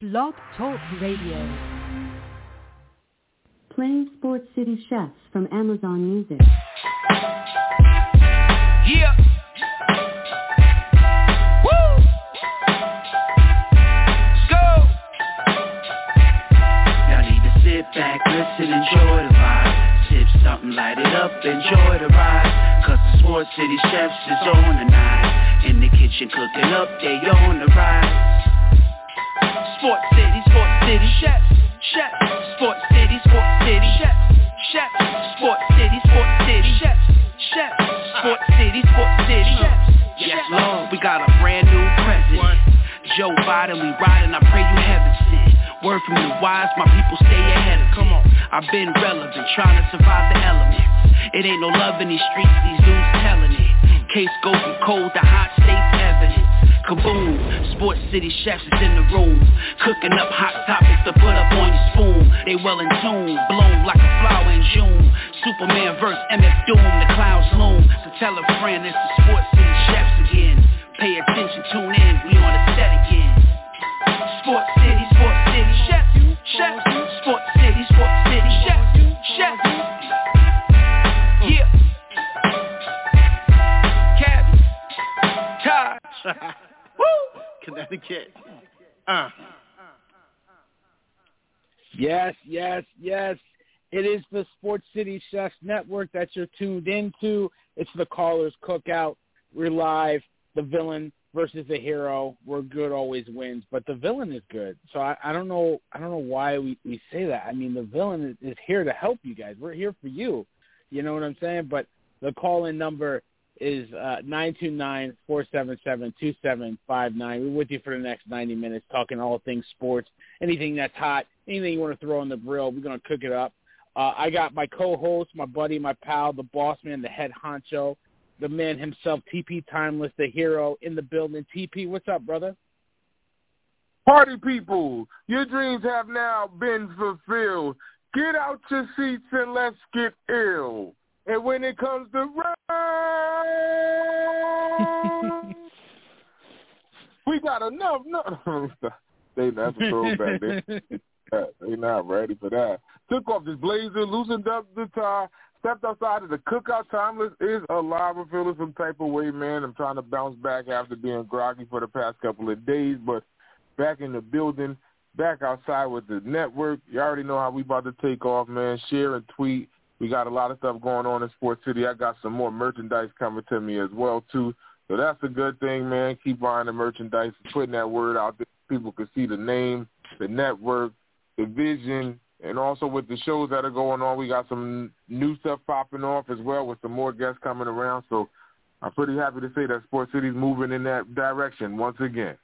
Blog Talk Radio. Playing Sports City Chefs from Amazon Music. Yeah. Woo. Let's go. Y'all need to sit back, listen, enjoy the vibe. Sip something, light it up, enjoy the ride. Cause the Sports City Chefs is on tonight. In the kitchen cooking up, they on the rise. Sports City Chefs, chefs. Sports City chefs, chefs. Sports City chefs, chefs. Sports City chefs. Yes, Lord, we got a brand new president. Joe Biden, we riding, I pray you heaven sent. Word from the wise, my people stay ahead of. Come on, I've been relevant, trying to survive the elements. It ain't no love in these streets, these dudes telling it. Case go from cold to hot, states evidence. Kaboom, Sports City Chefs is in the room. Cooking up hot topics to put up on your spoon. They well in tune, bloom like a flower in June. Superman vs. MF Doom, the clouds loom. So tell a friend it's the Sports City Chefs again. Pay attention, tune in, we on the set again. Sports City Chefs, chefs. Sports City chefs, chefs. Yeah. Cabby, Taj. Woo! Connecticut. Yes. It is the Sports City Chefs Network that you're tuned into. It's the Callers Cookout. We're live. The villain versus the hero. We're good always wins, but the villain is good. So I don't know why we say that. I mean, the villain is here to help you guys. We're here for you. You know what I'm saying? But the call-in number is 929-477-2759. We're with you for the next 90 minutes talking all things sports, anything that's hot, anything you want to throw on the grill. We're going to cook it up. I got my co-host, my buddy, my pal, the boss man, the head honcho, the man himself, TP Timeless, the hero in the building. TP, what's up, brother? Party people, your dreams have now been fulfilled. Get out your seats and let's get ill. And when it comes to rain, we got enough. No, they never throw back. They not ready for that. Took off his blazer, loosened up the tie, stepped outside of the cookout. Timeless is alive. I'm feeling some type of way, man. I'm trying to bounce back after being groggy for the past couple of days, but back in the building, back outside with the network. You already know how we about to take off, man. Share and tweet. We got a lot of stuff going on in Sports City. I got some more merchandise coming to me as well, too. So that's a good thing, man. Keep buying the merchandise, putting that word out there. People can see the name, the network, the vision, and also with the shows that are going on, we got some new stuff popping off as well with some more guests coming around. So I'm pretty happy to say that Sports City's moving in that direction once again.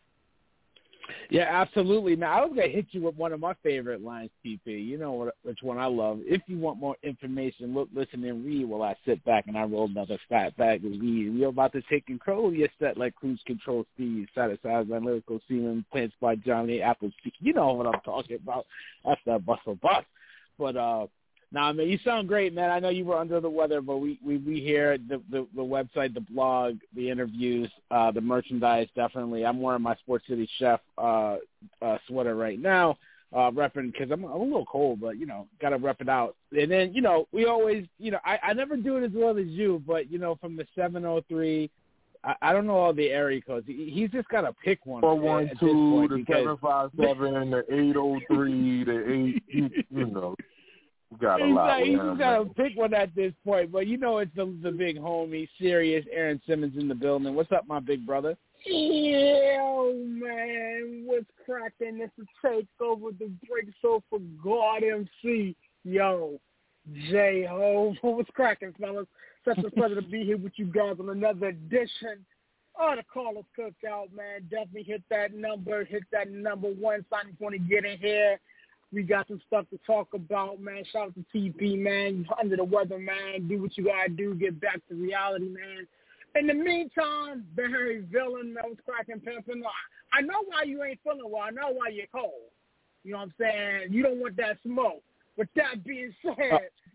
Yeah, absolutely. Now, I was going to hit you with one of my favorite lines, TP. You know which one I love. If you want more information, look, listen, and read while I sit back and I roll another fat bag of weed. We're about to take control of your set like cruise control speed, satisfied by lyrical semen, plants by Johnny Appleseed. You know what I'm talking about. That's that bustle bus. But, nah, man, you sound great, man. I know you were under the weather, but we hear the website, the blog, the interviews, the merchandise, definitely. I'm wearing my Sports City Chef sweater right now, repping because I'm a little cold, but, got to rep it out. And then, we always, I never do it as well as you, but, from the 703, I don't know all the area codes. He's just got to pick one. 412, the 757, the 803, the 8, Got a lot. He's just got to pick one at this point. But it's the big homie, serious Aaron Simmons in the building. What's up, my big brother? Yo, man, what's cracking? This is Takeover, the Break So for God MC. Yo, J-Ho, what's cracking, fellas? Such a pleasure to be here with you guys on another edition of the Callers Cookout, man. Definitely hit that number one. Signing want to get in here. We got some stuff to talk about, man. Shout out to TP, man. Under the weather, man. Do what you got to do. Get back to reality, man. In the meantime, Barry Villain, man, was cracking pimping. I know why you ain't feeling well. I know why you're cold. You know what I'm saying? You don't want that smoke. With that being said,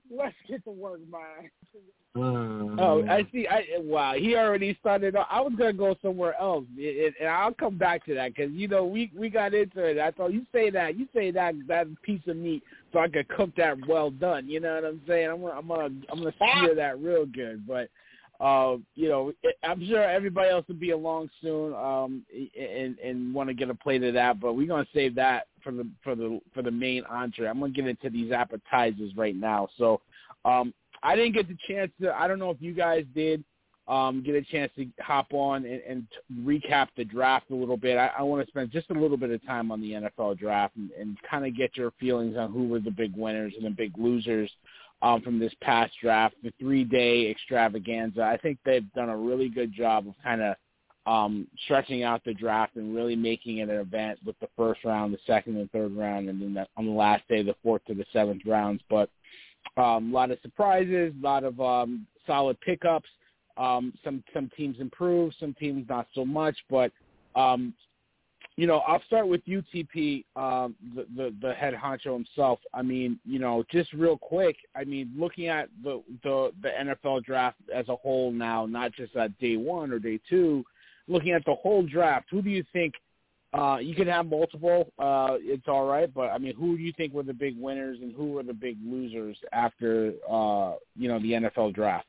Let's get to work, man. Oh, I see. Wow, he already started. I was gonna go somewhere else, and I'll come back to that because we got into it. I thought you say that piece of meat so I could cook that well done. You know what I'm saying? I'm gonna sear that real good. But I'm sure everybody else will be along soon and want to get a plate of that. But we're gonna save that for the main entree. I'm gonna get into these appetizers right now. So. I didn't get the chance to. I don't know if you guys did get a chance to hop on and recap the draft a little bit. I want to spend just a little bit of time on the NFL draft and kind of get your feelings on who were the big winners and the big losers from this past draft, the 3-day extravaganza. I think they've done a really good job of kind of stretching out the draft and really making it an event with the first round, the second and third round, and then on the last day, the fourth to the seventh rounds. But a lot of surprises, a lot of solid pickups. Some teams improved, some teams not so much. But I'll start with UTP, the head honcho himself. I mean, just real quick. I mean, looking at the NFL draft as a whole now, not just at day one or day two, looking at the whole draft, who do you think? You can have multiple. It's all right, but I mean, who do you think were the big winners and who were the big losers after the NFL draft?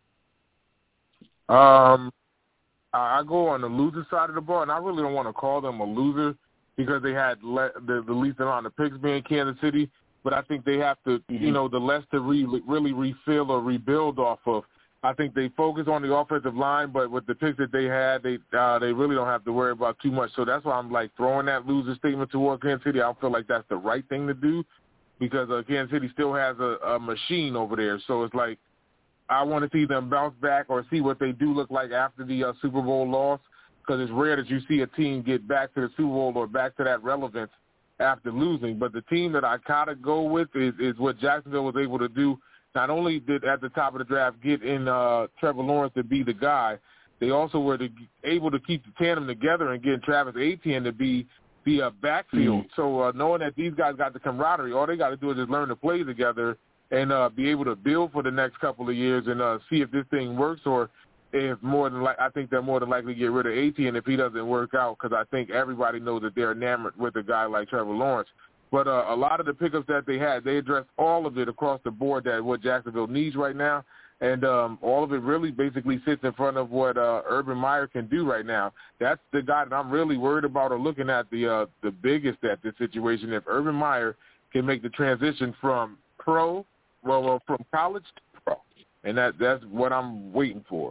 I go on the loser side of the ball, and I really don't want to call them a loser because they had the least amount of picks being Kansas City. But I think they have to, the less to really refill or rebuild off of. I think they focus on the offensive line, but with the picks that they had, they really don't have to worry about too much. So that's why I'm like throwing that loser statement toward Kansas City. I don't feel like that's the right thing to do because Kansas City still has a machine over there. So it's like I want to see them bounce back or see what they do look like after the Super Bowl loss because it's rare that you see a team get back to the Super Bowl or back to that relevance after losing. But the team that I kind of go with is what Jacksonville was able to do. Not only did at the top of the draft get in Trevor Lawrence to be the guy, they also were able to keep the tandem together and get Travis Etienne to be the backfield. So knowing that these guys got the camaraderie, all they got to do is just learn to play together and be able to build for the next couple of years and see if this thing works or if I think they're more than likely to get rid of Etienne if he doesn't work out because I think everybody knows that they're enamored with a guy like Trevor Lawrence. But a lot of the pickups that they had, they addressed all of it across the board that what Jacksonville needs right now. And all of it really basically sits in front of what Urban Meyer can do right now. That's the guy that I'm really worried about or looking at the biggest at this situation. If Urban Meyer can make the transition from from college to pro. And that's what I'm waiting for.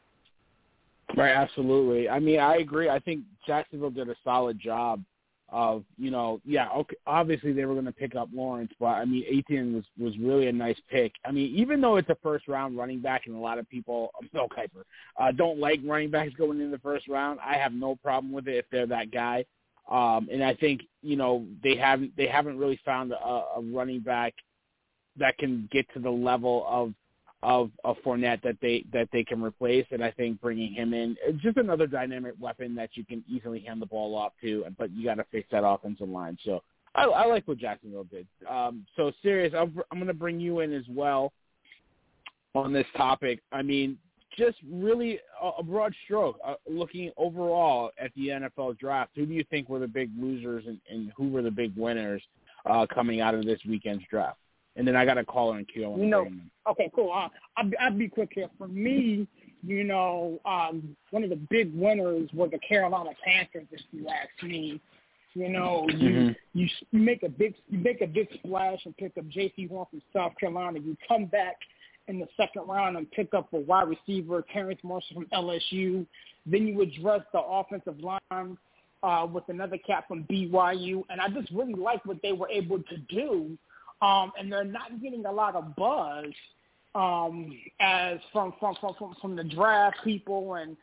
Right, absolutely. I mean, I agree. I think Jacksonville did a solid job of, obviously they were going to pick up Lawrence, but, I mean, Etienne was really a nice pick. I mean, even though it's a first-round running back and a lot of people, don't like running backs going in the first round, I have no problem with it if they're that guy. And I think, they haven't really found a running back that can get to the level of Fournette that they can replace, and I think bringing him in is just another dynamic weapon that you can easily hand the ball off to, but you got to fix that offensive line. So I like what Jacksonville did. So Sirius, I'm going to bring you in as well on this topic. I mean, just really a broad stroke, looking overall at the NFL draft, who do you think were the big losers and who were the big winners coming out of this weekend's draft? And then I got a caller in queue. Okay, cool. I'll be quick here. For me, one of the big winners was the Carolina Panthers, if you ask me. You make a big splash and pick up J.C. Horn from South Carolina. You come back in the second round and pick up a wide receiver, Terrence Marshall from LSU. Then you address the offensive line with another cat from BYU. And I just really like what they were able to do. And they're not getting a lot of buzz as from the draft people and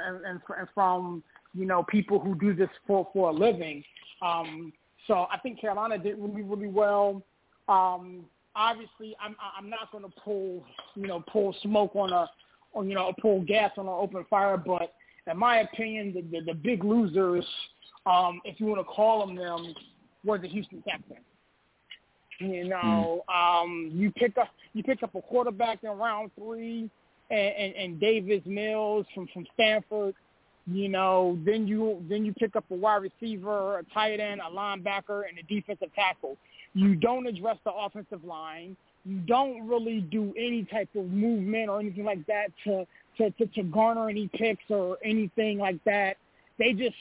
from people who do this for a living. So I think Carolina did really, really well. Obviously, I'm not going to pull smoke pull gas on an open fire, but in my opinion, the big losers, if you want to call them, were the Houston Texans. You know, you pick up a quarterback in round 3, and Davis Mills from Stanford. You know, then you pick up a wide receiver, a tight end, a linebacker, and a defensive tackle. You don't address the offensive line. You don't really do any type of movement or anything like that to garner any picks or anything like that. They just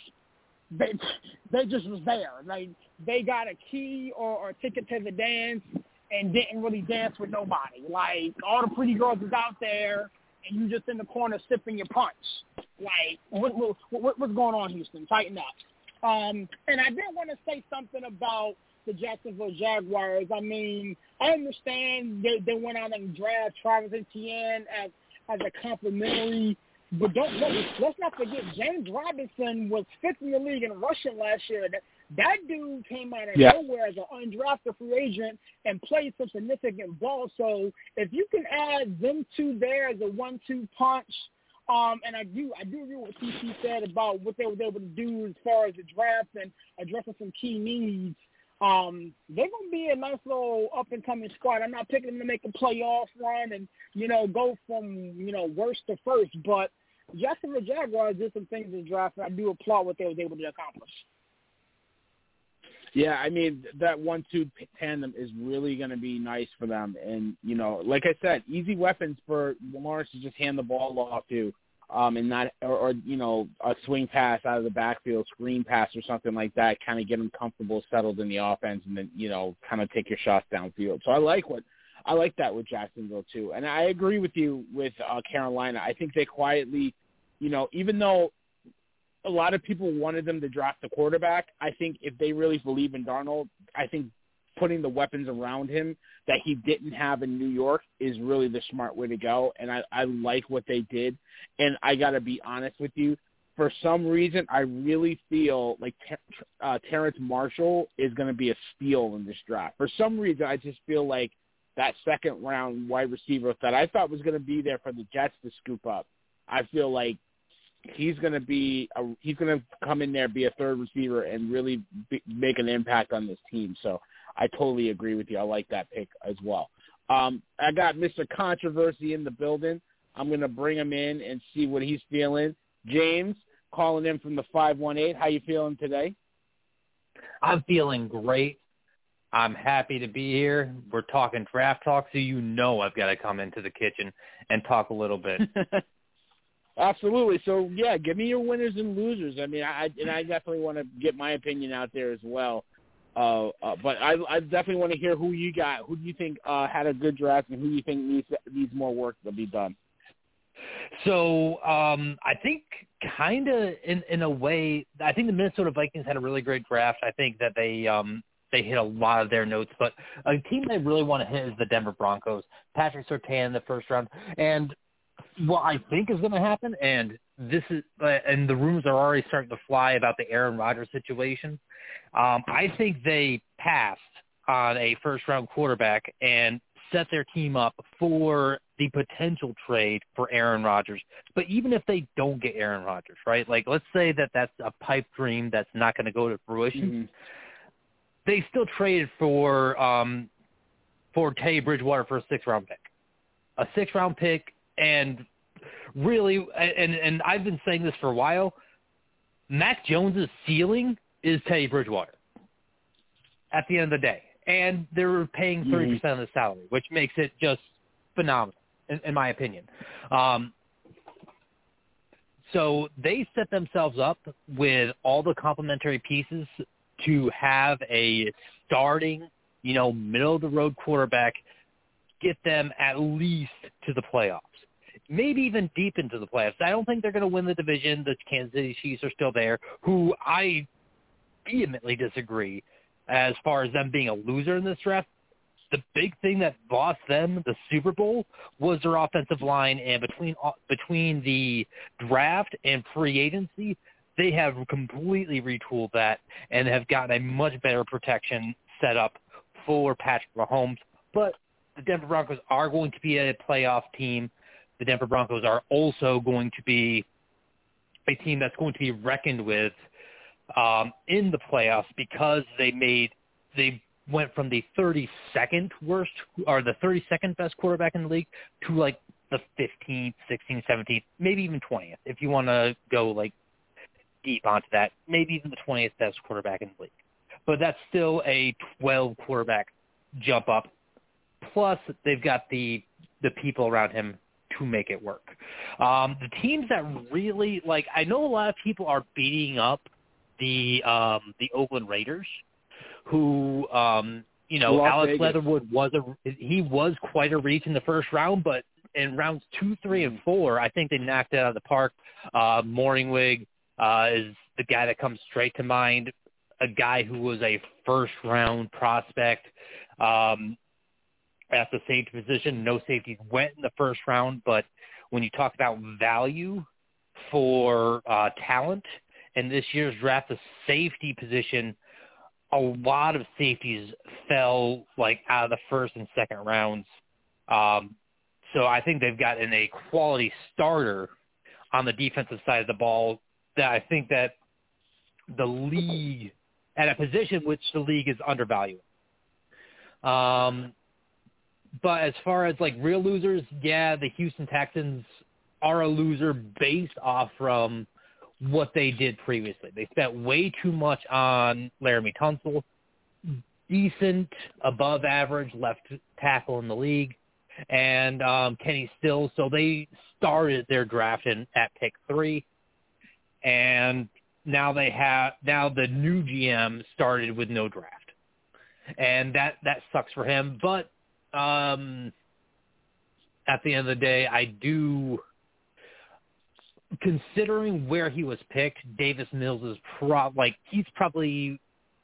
was there. Like, they got a key or a ticket to the dance and didn't really dance with nobody. Like, all the pretty girls is out there, and you just in the corner sipping your punch. Like, what's going on, Houston? Tighten up. And I did want to say something about the Jacksonville Jaguars. I mean, I understand they went out and drafted Travis Etienne as a complimentary, but let's not forget James Robinson was 5th in the league in rushing last year. That dude came out of nowhere as an undrafted free agent and played some significant ball. So if you can add them two there as a 1-2 punch, and I do agree with what TC said about what they were able to do as far as the draft and addressing some key needs. They're going to be a nice little up-and-coming squad. I'm not picking them to make a playoff run and, you know, go from, you know, worst to first. But Jacksonville Jaguars did some things in the draft, and I do applaud what they was able to accomplish. Yeah, I mean, that 1-2 tandem is really going to be nice for them. And, you know, like I said, easy weapons for Lawrence to just hand the ball off to and not – or, you know, a swing pass out of the backfield, screen pass or something like that, kind of get them comfortable, settled in the offense, and then, you know, kind of take your shots downfield. So I like that with Jacksonville too. And I agree with you with Carolina. I think they quietly, you know, even though a lot of people wanted them to draft the quarterback, I think if they really believe in Darnold, I think putting the weapons around him that he didn't have in New York is really the smart way to go. And I like what they did. And I got to be honest with you. For some reason, I really feel like Terrence Marshall is going to be a steal in this draft. For some reason, I just feel like that second-round wide receiver that I thought was going to be there for the Jets to scoop up, I feel like he's going to come in there, be a third receiver, and really make an impact on this team. So I totally agree with you. I like that pick as well. I got Mr. Controversy in the building. I'm going to bring him in and see what he's feeling. James, calling in from the 518. How you feeling today? I'm feeling great. I'm happy to be here. We're talking draft talk, so you know I've got to come into the kitchen and talk a little bit. Absolutely. So, yeah, give me your winners and losers. I mean, I definitely want to get my opinion out there as well. But I definitely want to hear who you got. Who do you think had a good draft and who you think needs more work to be done? So I think kind of in a way, I think the Minnesota Vikings had a really great draft. I think that they hit a lot of their notes. But a team they really want to hit is the Denver Broncos. Patrick Surtain in the first round. And what I think is going to happen, and this is, and the rumors are already starting to fly about the Aaron Rodgers situation. I think they passed on a first-round quarterback and set their team up for the potential trade for Aaron Rodgers. But even if they don't get Aaron Rodgers, right? Like, let's say that that's a pipe dream that's not going to go to fruition. Mm-hmm. They still traded for Teddy Bridgewater for a 6th-round pick. A 6th-round pick, and really, and I've been saying this for a while, Mac Jones's ceiling is Teddy Bridgewater at the end of the day. And they're paying 30% of the salary, which makes it just phenomenal, in my opinion. So they set themselves up with all the complementary pieces to have a starting, middle-of-the-road quarterback, get them at least to the playoffs, maybe even deep into the playoffs. I don't think they're going to win the division. The Kansas City Chiefs are still there, who I vehemently disagree as far as them being a loser in this draft. The big thing that lost them the Super Bowl was their offensive line, and between the draft and free agency, they have completely retooled that and have gotten a much better protection set up for Patrick Mahomes. But the Denver Broncos are going to be a playoff team. The Denver Broncos are also going to be a team that's going to be reckoned with in the playoffs, because they went from the 32nd worst or the 32nd best quarterback in the league to like the 15th, 16th, 17th, maybe even 20th. If you want to go like deep onto that, maybe even the 20th best quarterback in the league. But that's still a 12 quarterback jump up. Plus, they've got the people around him to make it work. The teams that really like, I know a lot of people are beating up the Oakland Raiders, who Alex Leatherwood was quite a reach in the first round, but in rounds 2, 3, and 4, I think they knocked it out of the park. Morningwig is the guy that comes straight to mind, a guy who was a first-round prospect at the safety position. No safeties went in the first round, but when you talk about value for talent in this year's draft, the safety position, a lot of safeties fell like out of the first and second rounds. So I think they've gotten a quality starter on the defensive side of the ball that I think that the league, at a position which the league is undervaluing. But as far as like real losers, yeah, the Houston Texans are a loser based off from what they did previously. They spent way too much on Laramie Tunsil, decent, above average left tackle in the league, and Kenny Stills. So they started their draft at pick 3, and now the new GM started with no draft, and that sucks for him. But at the end of the day, I do, considering where he was picked, Davis Mills is he's probably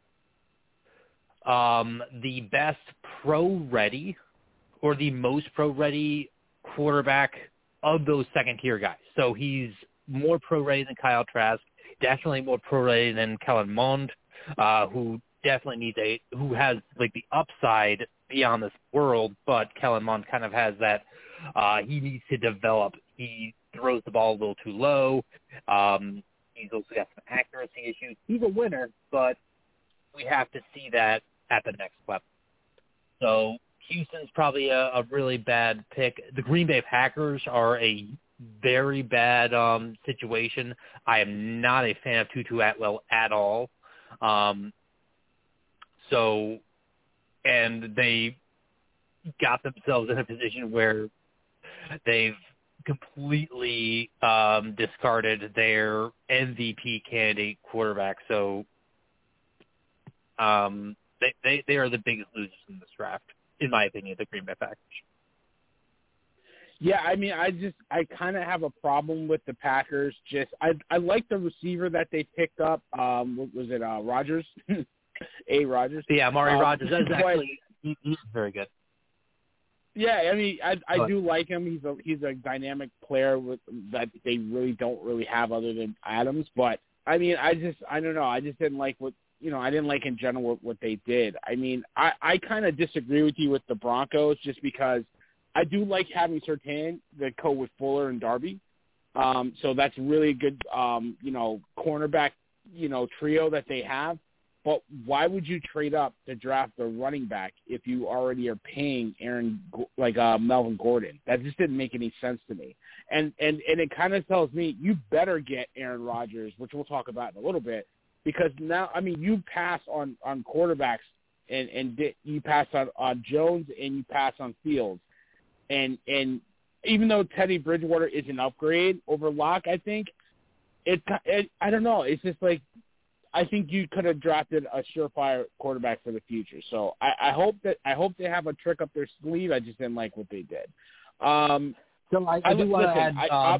the best pro-ready or the most pro-ready quarterback of those second-tier guys. So he's more pro-ready than Kyle Trask, definitely more pro-ready than Kellen Mond, who definitely who has like the upside beyond this world, but Kellen Mond kind of has that he needs to develop. He throws the ball a little too low. He's also got some accuracy issues. He's a winner, but we have to see that at the next level. So Houston's probably a really bad pick. The Green Bay Packers are a very bad situation. I am not a fan of Tutu Atwell at all. And they got themselves in a position where they've completely discarded their MVP candidate quarterback. So they are the biggest losers in this draft, in my opinion, the Green Bay Packers. Yeah, I mean, I kind of have a problem with the Packers. I like the receiver that they picked up. What was it, Rodgers? A. Rodgers? Yeah, Amari Rodgers. That's actually he's very good. Yeah, I mean, I do like him. He's a dynamic player that they really don't really have other than Adams. But I mean, I don't know. I just didn't like I didn't like in general what they did. I mean, I kind of disagree with you with the Broncos just because I do like having Surtain, the co with Fuller and Darby. So that's really good, cornerback, trio that they have. But why would you trade up to draft a running back if you already are paying Melvin Gordon? That just didn't make any sense to me. And it kind of tells me you better get Aaron Rodgers, which we'll talk about in a little bit, because now, I mean, you pass on quarterbacks and you pass on Jones and you pass on Fields. And even though Teddy Bridgewater is an upgrade over Locke, I think I don't know. It's just like, I think you could have drafted a surefire quarterback for the future. So I hope they have a trick up their sleeve. I just didn't like what they did. So I do want to add,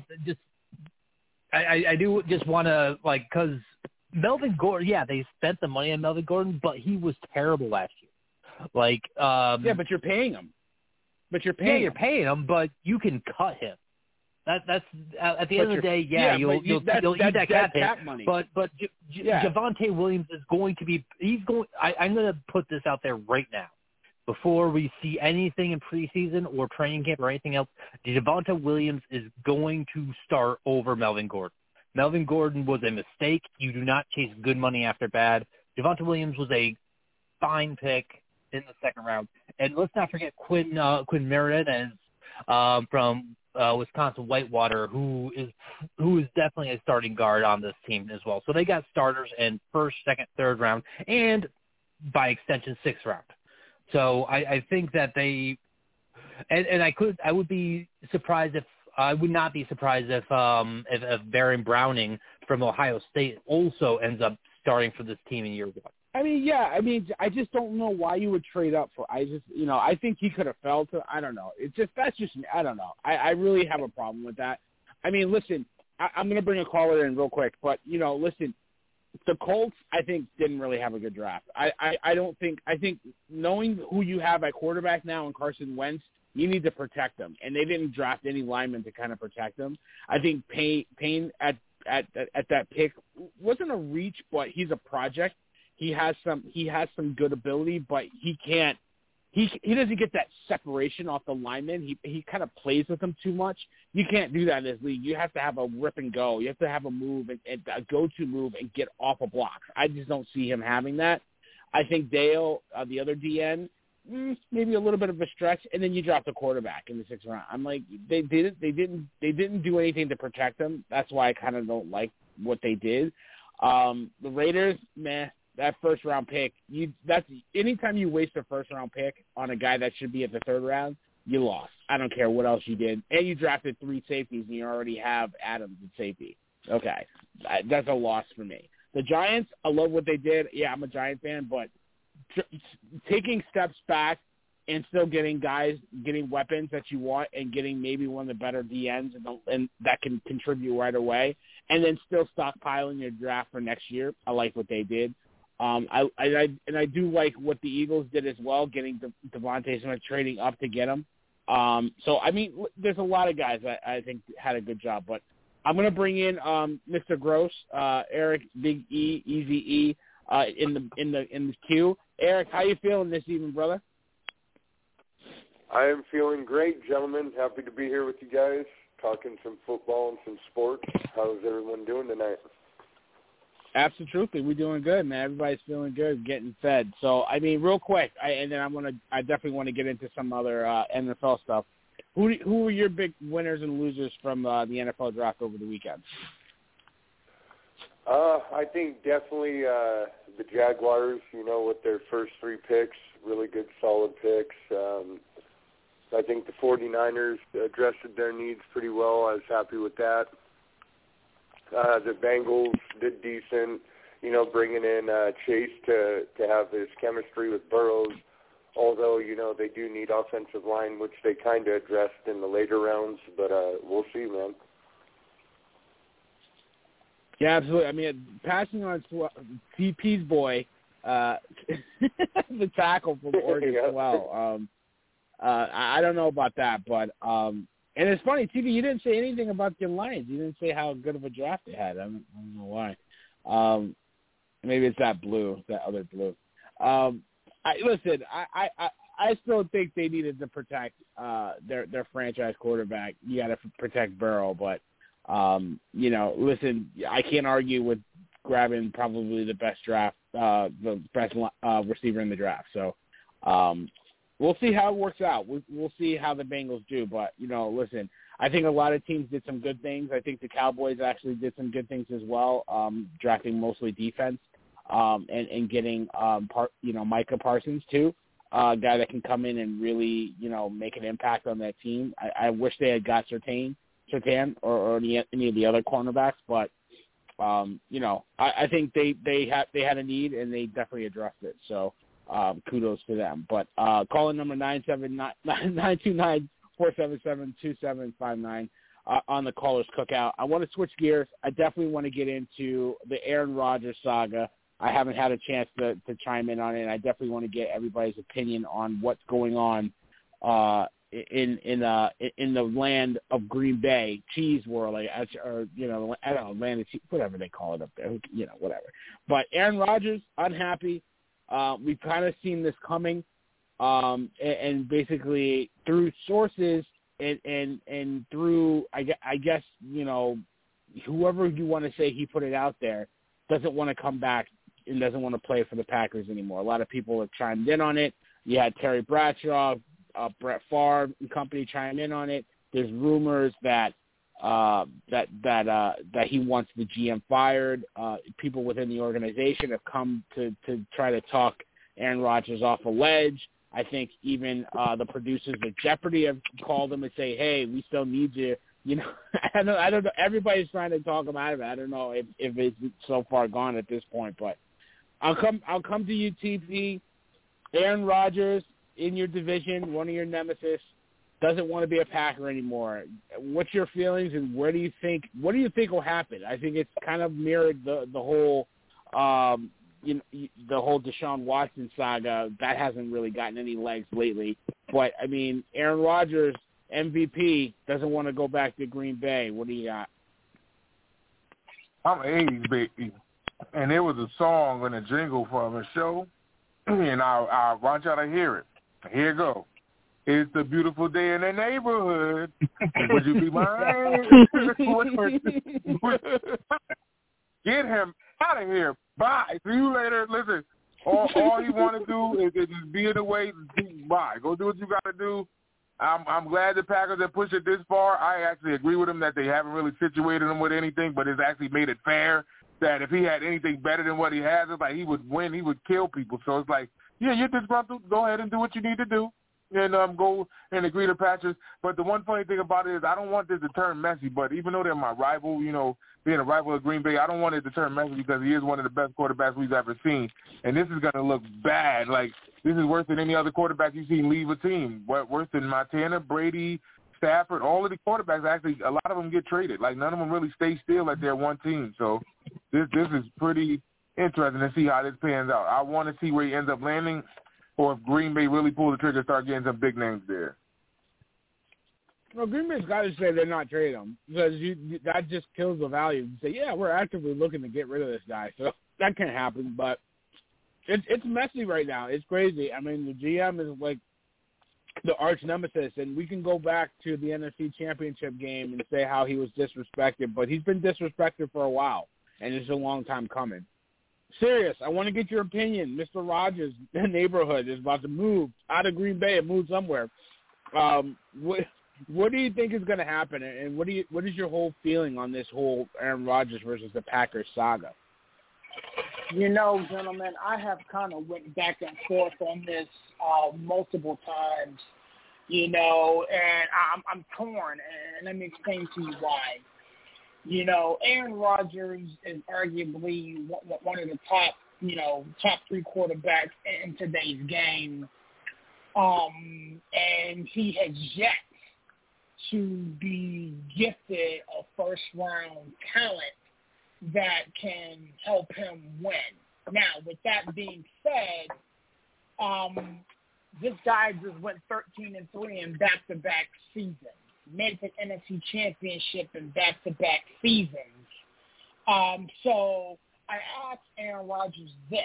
I do just want to, because Melvin Gordon, yeah, they spent the money on Melvin Gordon, but he was terrible last year. Yeah, but you're paying him. You're paying him, but you can cut him. That's at the end of the day, you'll eat that cap money. But Javonte Williams is going to be. I'm going to put this out there right now, before we see anything in preseason or training camp or anything else. Javonte Williams is going to start over Melvin Gordon. Melvin Gordon was a mistake. You do not chase good money after bad. Javonte Williams was a fine pick. in the second round. And let's not forget Quinn Merides from Wisconsin Whitewater, who is definitely a starting guard on this team as well. So they got starters in first, second, third round, and by extension, sixth round. So I think that they, and I would be surprised if I would not be surprised if Baron Browning from Ohio State also ends up starting for this team in year one. I just don't know why you would trade up for. I think he could have fell to. I don't know. That's just me. I don't know. I really have a problem with that. I mean, listen, I'm going to bring a caller in real quick, but listen, the Colts I think didn't really have a good draft. I think knowing who you have at quarterback now and Carson Wentz, you need to protect them, and they didn't draft any linemen to kind of protect them. I think Payne at that pick wasn't a reach, but he's a project. He has some good ability, but he doesn't get that separation off the lineman. He kind of plays with them too much. You can't do that in this league. You have to have a rip and go. You have to have a move and a go-to move and get off a block. I just don't see him having that. I think Dale, the other DN, maybe a little bit of a stretch, and then you drop the quarterback in the sixth round. I'm like, they didn't do anything to protect them. That's why I kind of don't what they did. The Raiders, meh. That first round pick, that's anytime you waste a first round pick on a guy that should be at the third round, you lost. I don't care what else you did. And you drafted 3 safeties and you already have Adams at safety. Okay. That's a loss for me. The Giants, I love what they did. Yeah, I'm a Giant fan, but taking steps back and still getting weapons that you want and getting maybe one of the better DNs and that can contribute right away, and then still stockpiling your draft for next year. I like what they did. I do like what the Eagles did as well, getting Devontae Smith, trading up to get him. So, I mean, there's a lot of guys that I think had a good job. But I'm going to bring in Mr. Gross, Eric, Big E, Easy E, in the queue. Eric, how you feeling this evening, brother? I am feeling great, gentlemen. Happy to be here with you guys, talking some football and some sports. How's everyone doing tonight? Absolutely, we're doing good, man. Everybody's feeling good, getting fed. So, I mean, real quick, I definitely want to get into some other NFL stuff. Who were your big winners and losers from the NFL draft over the weekend? I think definitely the Jaguars. With their first 3 picks, really good, solid picks. I think the 49ers addressed their needs pretty well. I was happy with that. The Bengals did decent, bringing in Chase to have his chemistry with Burrows, although, they do need offensive line, which they kind of addressed in the later rounds, but we'll see, man. Yeah, absolutely. I mean, passing on to CP's boy, the tackle from Oregon as well. I don't know about that, but and it's funny, TV, you didn't say anything about the Lions. You didn't say how good of a draft they had. I don't know why. Maybe it's that other blue. I still think they needed to protect their franchise quarterback. You got to protect Burrow, but listen, I can't argue with grabbing probably the best receiver in the draft. So we'll see how it works out. We'll see how the Bengals do. But, listen, I think a lot of teams did some good things. I think the Cowboys actually did some good things as well, drafting mostly defense and getting, Micah Parsons, too, a guy that can come in and really, make an impact on that team. I wish they had got Surtain or any of the other cornerbacks, but, I think they had a need and they definitely addressed it. So, kudos to them. But calling number 929-477-2759 on the Caller's Cookout. I want to switch gears. I definitely want to get into the Aaron Rodgers saga. I haven't had a chance to chime in on it, and I definitely want to get everybody's opinion on what's going on in the land of Green Bay, Cheese World, I don't know, land of cheese, whatever they call it up there, whatever. But Aaron Rodgers, unhappy. We've kind of seen this coming, and basically through sources and through, I guess, whoever you want to say he put it out there doesn't want to come back and doesn't want to play for the Packers anymore. A lot of people have chimed in on it. You had Terry Bradshaw, Brett Favre and company chime in on it. There's rumors that he wants the GM fired. People within the organization have come to try to talk Aaron Rodgers off a ledge. I think even the producers of Jeopardy have called him and say, "Hey, we still need you." You know, I don't know. Everybody's trying to talk him out of it. I don't know if it's so far gone at this point, but I'll come to you, TP. Aaron Rodgers in your division, one of your nemesis, doesn't want to be a Packer anymore. What's your feelings, and what do you think will happen? I think it's kind of mirrored the whole the whole Deshaun Watson saga. That hasn't really gotten any legs lately. But I mean, Aaron Rodgers, MVP, doesn't want to go back to Green Bay. What do you got? I'm 80s, baby. And there was a song and a jingle from a show, and I want y'all to hear it. Here you go. It's a beautiful day in the neighborhood. Would you be mine? Get him out of here. Bye. See you later. Listen, all he want to do is just be in the way. Bye. Go do what you got to do. I'm glad the Packers have pushed it this far. I actually agree with him that they haven't really situated him with anything, but it's actually made it fair that if he had anything better than what he has, it's like he would win. He would kill people. So it's like, yeah, you're disgruntled. Go ahead and do what you need to do. And go and agree to Patrick. But the one funny thing about it is I don't want this to turn messy, but even though they're my rival, being a rival of Green Bay, I don't want it to turn messy because he is one of the best quarterbacks we've ever seen. And this is going to look bad. Like, this is worse than any other quarterback you've seen leave a team. Worse than Montana, Brady, Stafford. All of the quarterbacks, actually, a lot of them get traded. Like, none of them really stay still at their one team. So this is pretty interesting to see how this pans out. I want to see where he ends up landing, or if Green Bay really pull the trigger and start getting some big names there. Well, Green Bay's got to say they're not trading him because that just kills the value. You say, yeah, we're actively looking to get rid of this guy. So that can't happen, but it's messy right now. It's crazy. I mean, the GM is like the arch nemesis, and we can go back to the NFC Championship game and say how he was disrespected, but he's been disrespected for a while, and it's a long time coming. Serious, I want to get your opinion. Mr. Rodgers' neighborhood is about to move out of Green Bay and move somewhere. What do you think is going to happen, and what is your whole feeling on this whole Aaron Rodgers versus the Packers saga? Gentlemen, I have kind of went back and forth on this multiple times, and I'm torn, and let me explain to you why. Aaron Rodgers is arguably one of the top three quarterbacks in today's game. And he has yet to be gifted a first-round talent that can help him win. Now, with that being said, this guy just went 13-3 in back-to-back seasons. Made the NFC Championship in back-to-back seasons. So I asked Aaron Rodgers this.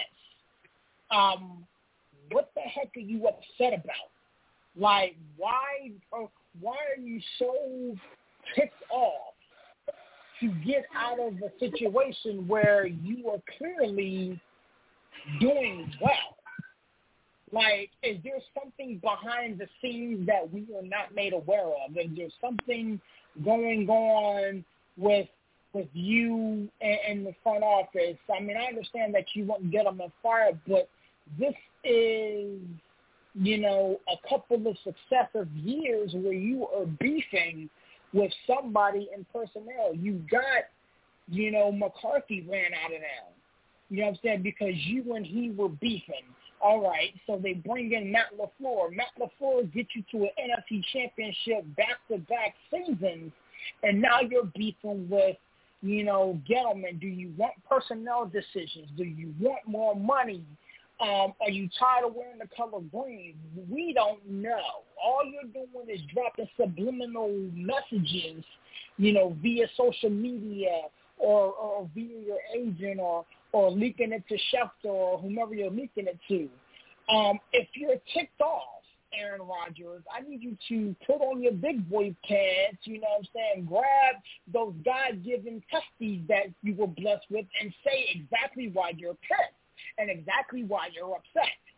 What the heck are you upset about? Like, why are you so ticked off to get out of a situation where you are clearly doing well? Like, is there something behind the scenes that we are not made aware of? Is there something going on with you and the front office? I mean, I understand that you want to get them on fire, but this is, a couple of successive years where you are beefing with somebody in personnel. You got, McCarthy ran out of there. You know what I'm saying? Because you and he were beefing. All right, so they bring in Matt LaFleur. Matt LaFleur gets you to an NFC Championship back-to-back seasons, and now you're beefing with, Gettleman. Do you want personnel decisions? Do you want more money? Are you tired of wearing the color green? We don't know. All you're doing is dropping subliminal messages, via social media or via your agent or leaking it to Schefter or whomever you're leaking it to. If you're ticked off, Aaron Rodgers, I need you to put on your big boy pants, grab those God-given testes that you were blessed with and say exactly why you're pissed and exactly why you're upset. We're not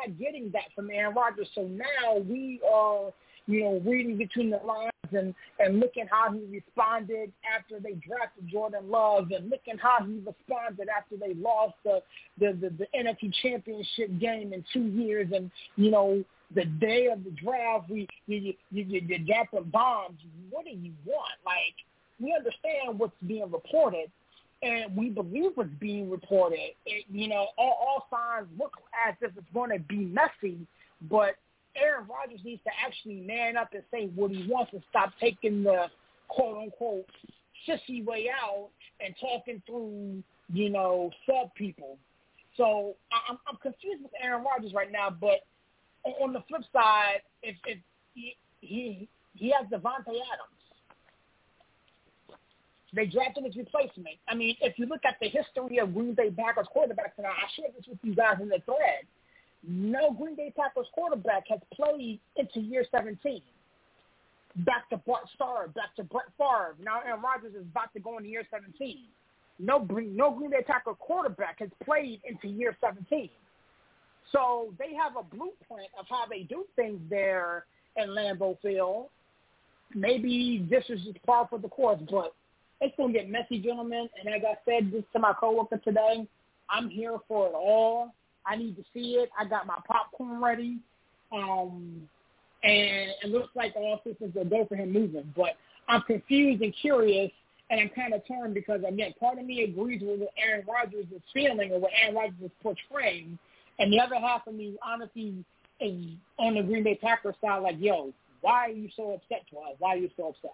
not getting that from Aaron Rodgers. So now we are, reading between the lines and looking how he responded after they drafted Jordan Love, and looking how he responded after they lost the NFC Championship game in 2 years. And, the day of the draft, you got the bombs. What do you want? Like, we understand what's being reported, and we believe what's being reported. All signs look as if it's going to be messy, but Aaron Rodgers needs to actually man up and say what he wants and stop taking the quote-unquote sissy way out and talking through, sub people. So I'm confused with Aaron Rodgers right now, but on the flip side, if he has Devontae Adams. They drafted his replacement. I mean, if you look at the history of Green Bay Packers quarterbacks, and I shared this with you guys in the thread, no Green Bay Packers quarterback has played into year 17. Back to Bart Starr, back to Brett Favre. Now Aaron Rodgers is about to go into year 17. No Green Bay Packers quarterback has played into year 17. So they have a blueprint of how they do things there in Lambeau Field. Maybe this is just par for the course, but it's going to get messy, gentlemen. And like I said this to my coworker today, I'm here for it all. I need to see it. I got my popcorn ready. And it looks like all systems are go for him moving. But I'm confused and curious, and I'm kind of torn because, again, part of me agrees with what Aaron Rodgers is feeling or what Aaron Rodgers is portraying. And the other half of me, honestly, is on the Green Bay Packers side, like, yo, why are you so upset, Twice? Why are you so upset?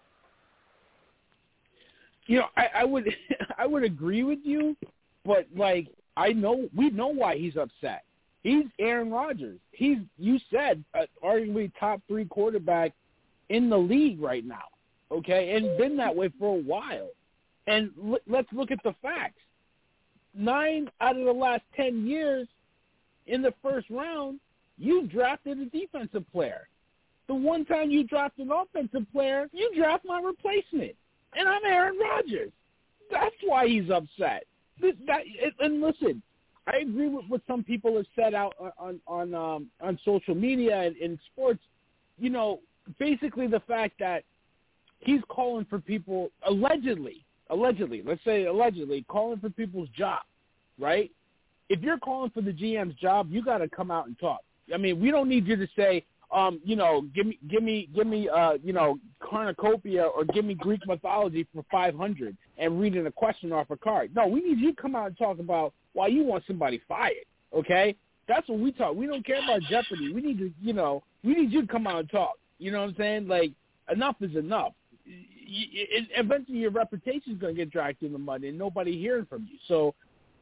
I would agree with you, but we know why he's upset. He's Aaron Rodgers. You said arguably top 3 quarterback in the league right now, okay, and been that way for a while. And let's look at the facts. 9 out of the last 10 years in the first round, you drafted a defensive player. The one time you draft an offensive player, you draft my replacement. And I'm Aaron Rodgers. That's why he's upset. And listen, I agree with what some people have said out on social media and in sports. Basically the fact that he's calling for people allegedly, let's say allegedly, calling for people's job, right? If you're calling for the GM's job, you got to come out and talk. I mean, we don't need you to say, give me, cornucopia or give me Greek mythology for 500 and reading a question off a card. No, we need you to come out and talk about why you want somebody fired. Okay, that's what we talk. We don't care about Jeopardy. We need to, we need you to come out and talk. You know what I'm saying? Like, enough is enough. Eventually, your reputation is going to get dragged in the mud, and nobody hearing from you. So,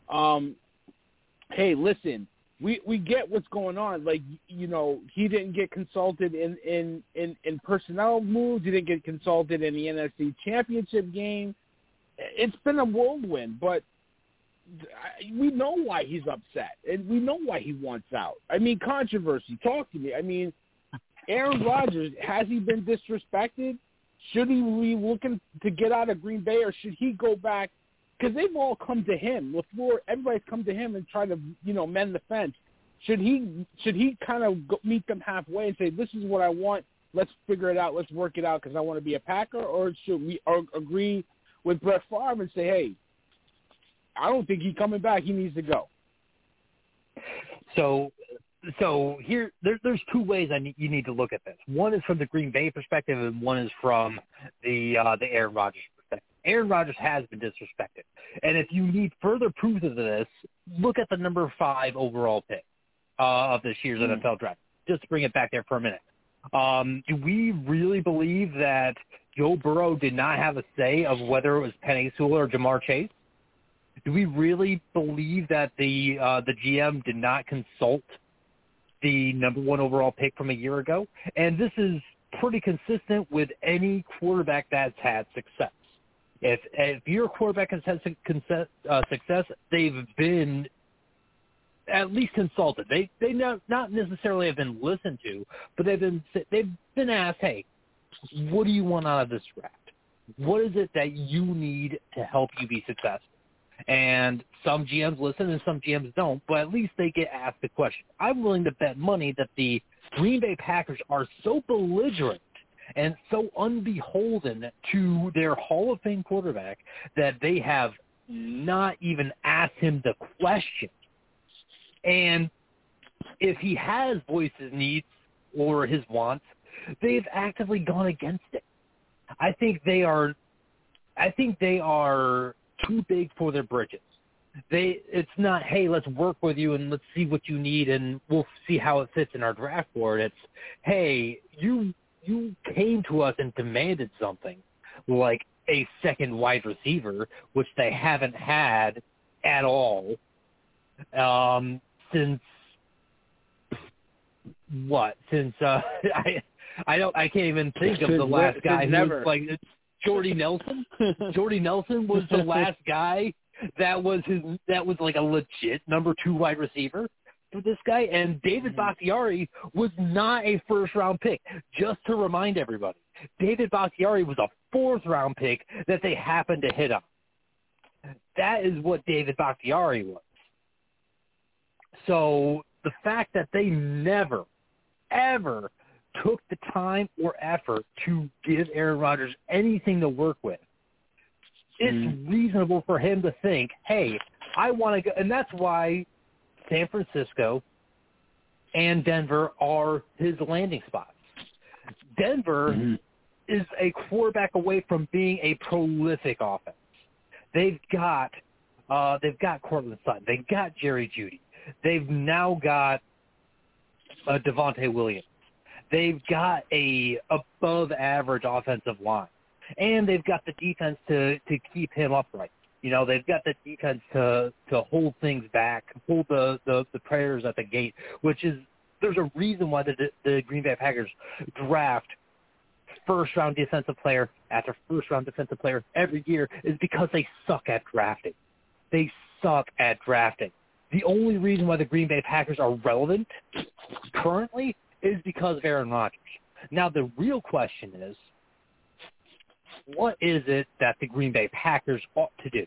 hey, listen. We get what's going on. Like, he didn't get consulted in personnel moves. He didn't get consulted in the NFC Championship game. It's been a whirlwind, but we know why he's upset, and we know why he wants out. I mean, controversy. Talk to me. I mean, Aaron Rodgers, has he been disrespected? Should he be looking to get out of Green Bay, or should he go back? Because they've all come to him. LaFleur, everybody's come to him and try to, mend the fence. Should he kind of meet them halfway and say, this is what I want, let's figure it out, let's work it out because I want to be a Packer? Or should we agree with Brett Favre and say, hey, I don't think he's coming back, he needs to go? So here, there's 2 ways you need to look at this. One is from the Green Bay perspective, and one is from the Aaron Rodgers perspective. Aaron Rodgers has been disrespected. And if you need further proof of this, look at the number 5 overall pick of this year's NFL draft. Just to bring it back there for a minute. Do we really believe that Joe Burrow did not have a say of whether it was Penei Sewell or Jamar Chase? Do we really believe that the GM did not consult the number 1 overall pick from a year ago? And this is pretty consistent with any quarterback that's had success. If your quarterback has had success, they've been at least consulted. They not necessarily have been listened to, but they've been asked, hey, what do you want out of this draft? What is it that you need to help you be successful? And some GMs listen and some GMs don't, but at least they get asked the question. I'm willing to bet money that the Green Bay Packers are so belligerent and so unbeholden to their Hall of Fame quarterback that they have not even asked him the question. And if he has voiced his needs or his wants, they've actively gone against it. I think they are too big for their britches. It's not, hey, let's work with you and let's see what you need and we'll see how it fits in our draft board. It's, hey, you came to us and demanded something like a second wide receiver, which they haven't had at all since what? Since I can't even think of the last guy who was like Jordy Nelson. Jordy Nelson was the last guy that was like a legit number 2 wide receiver for this guy. And David Bakhtiari was not a first-round pick. Just to remind everybody, David Bakhtiari was a 4th-round pick that they happened to hit on. That is what David Bakhtiari was. So the fact that they never, ever took the time or effort to give Aaron Rodgers anything to work with, it's reasonable for him to think, hey, I want to go. And that's why San Francisco and Denver are his landing spots. Denver is a quarterback away from being a prolific offense. They've got Cortland Sutton. They've got Jerry Jeudy. They've now got Devontae Williams. They've got a above-average offensive line. And they've got the defense to keep him upright. You know, they've got the defense to hold things back, hold the Predators at the gate, which is there's a reason why the Green Bay Packers draft first-round defensive player after first-round defensive player every year is because they suck at drafting. They suck at drafting. The only reason why the Green Bay Packers are relevant currently is because of Aaron Rodgers. Now, the real question is, what is it that the Green Bay Packers ought to do?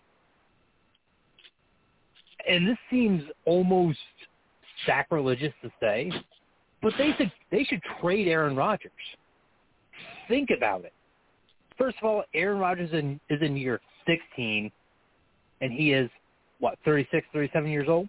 And this seems almost sacrilegious to say, but they should trade Aaron Rodgers. Think about it. First of all, Aaron Rodgers is in year 16, and he is, 36, 37 years old?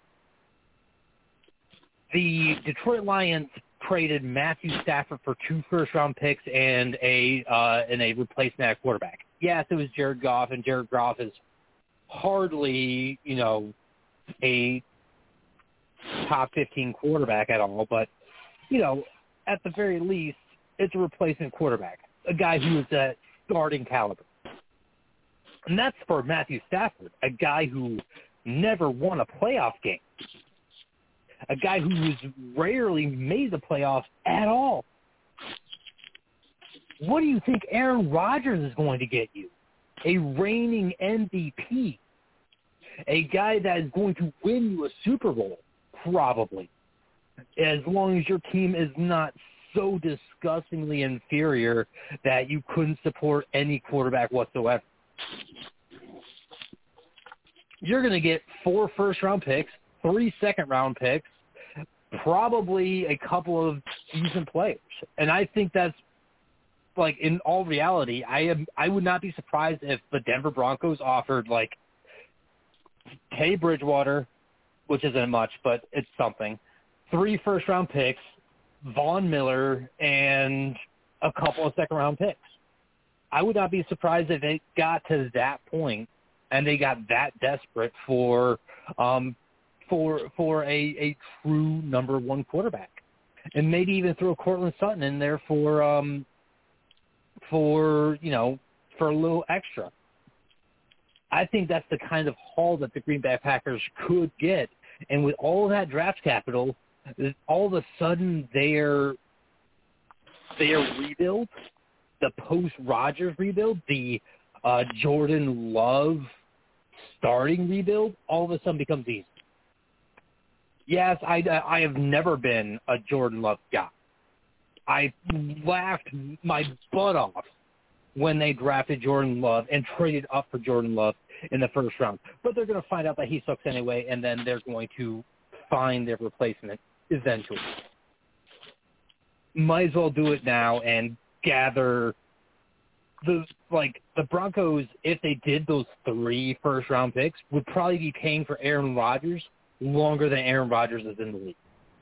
The Detroit Lions traded Matthew Stafford for 2 first-round picks and a replacement at quarterback. Yes, it was Jared Goff, and Jared Goff is hardly, a top 15 quarterback at all. But, at the very least, it's a replacement quarterback, a guy who is at starting caliber. And that's for Matthew Stafford, a guy who never won a playoff game. A guy who has rarely made the playoffs at all. What do you think Aaron Rodgers is going to get you? A reigning MVP. A guy that is going to win you a Super Bowl, probably. As long as your team is not so disgustingly inferior that you couldn't support any quarterback whatsoever. You're going to get 4 first-round picks, 3 second-round picks, probably a couple of decent players. And I think that's, in all reality, I would not be surprised if the Denver Broncos offered, Teddy Bridgewater, which isn't much, but it's something, 3 first-round picks, Von Miller, and a couple of second-round picks. I would not be surprised if it got to that point and they got that desperate for a true number 1 quarterback, and maybe even throw Cortland Sutton in there for a little extra. I think that's the kind of haul that the Green Bay Packers could get, and with all of that draft capital, all of a sudden their rebuild, the post-Rodgers rebuild, the Jordan Love starting rebuild, all of a sudden becomes easy. Yes, I have never been a Jordan Love guy. I laughed my butt off when they drafted Jordan Love and traded up for Jordan Love in the first round. But they're going to find out that he sucks anyway, and then they're going to find their replacement eventually. Might as well do it now and gather the Broncos, if they did those 3 first-round picks, would probably be paying for Aaron Rodgers longer than Aaron Rodgers is in the league.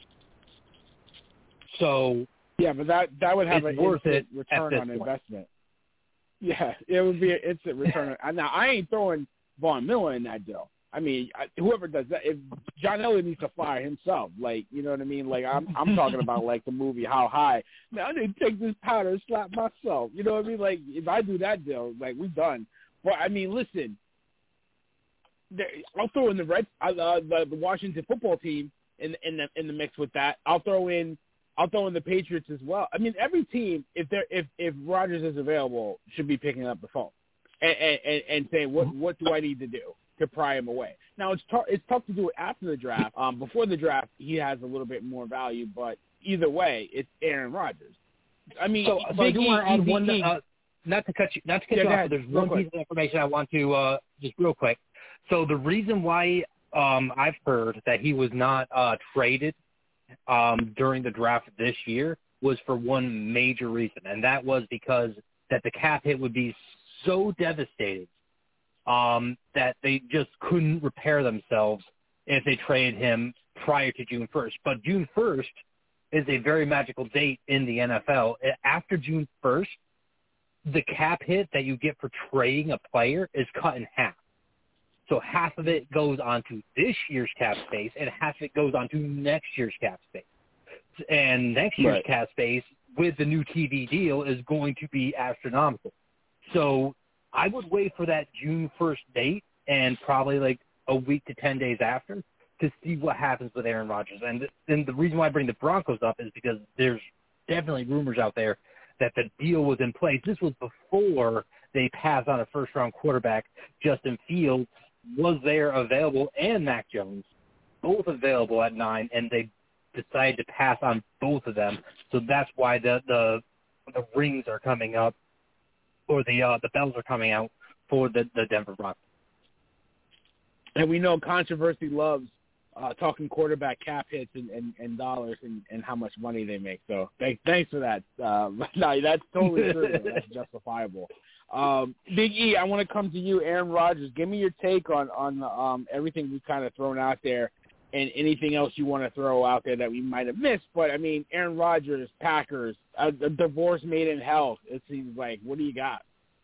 So yeah, but that would have an instant return on point. Investment. Yeah, it would be an instant return. Now, I ain't throwing Von Miller in that deal. I mean, whoever does that, if John Elway needs to fire himself, like, you know what I mean? Like, I'm talking about, like, the movie How High. Now, I need to take this powder and slap myself. You know what I mean? Like, if I do that deal, like, we done. But, I mean, listen, I'll throw in the Washington football team in the mix with that. I'll throw in the Patriots as well. I mean, every team, if Rodgers is available, should be picking up the phone and saying, what do I need to do to pry him away? Now, it's tough to do it after the draft. Before the draft, he has a little bit more value, but either way, it's Aaron Rodgers. I mean, so I do want to add one. Not to cut you off, but there's one piece of information I want to just real quick. So the reason why I've heard that he was not traded during the draft this year was for one major reason, and that was because that the cap hit would be so devastating that they just couldn't repair themselves if they traded him prior to June 1st. But June 1st is a very magical date in the NFL. After June 1st, the cap hit that you get for trading a player is cut in half. So half of it goes onto this year's cap space, and half of it goes onto next year's cap space. And next year's cap space with the new TV deal is going to be astronomical. So I would wait for that June 1st date and probably like a week to 10 days after to see what happens with Aaron Rodgers. And the reason why I bring the Broncos up is because there's definitely rumors out there that the deal was in place. This was before they passed on a first-round quarterback. Justin Fields was there available, and Mac Jones, both available at 9, and they decided to pass on both of them. So that's why the rings are coming up, or the bells are coming out for the Denver Broncos. And we know controversy loves talking quarterback cap hits and dollars and how much money they make. So thanks for that. No, that's totally true. That's justifiable. Big E, I want to come to you. Aaron Rodgers, give me your take on everything we've kind of thrown out there and anything else you want to throw out there that we might have missed. But, I mean, Aaron Rodgers, Packers, a divorce made in hell, it seems like. What do you got?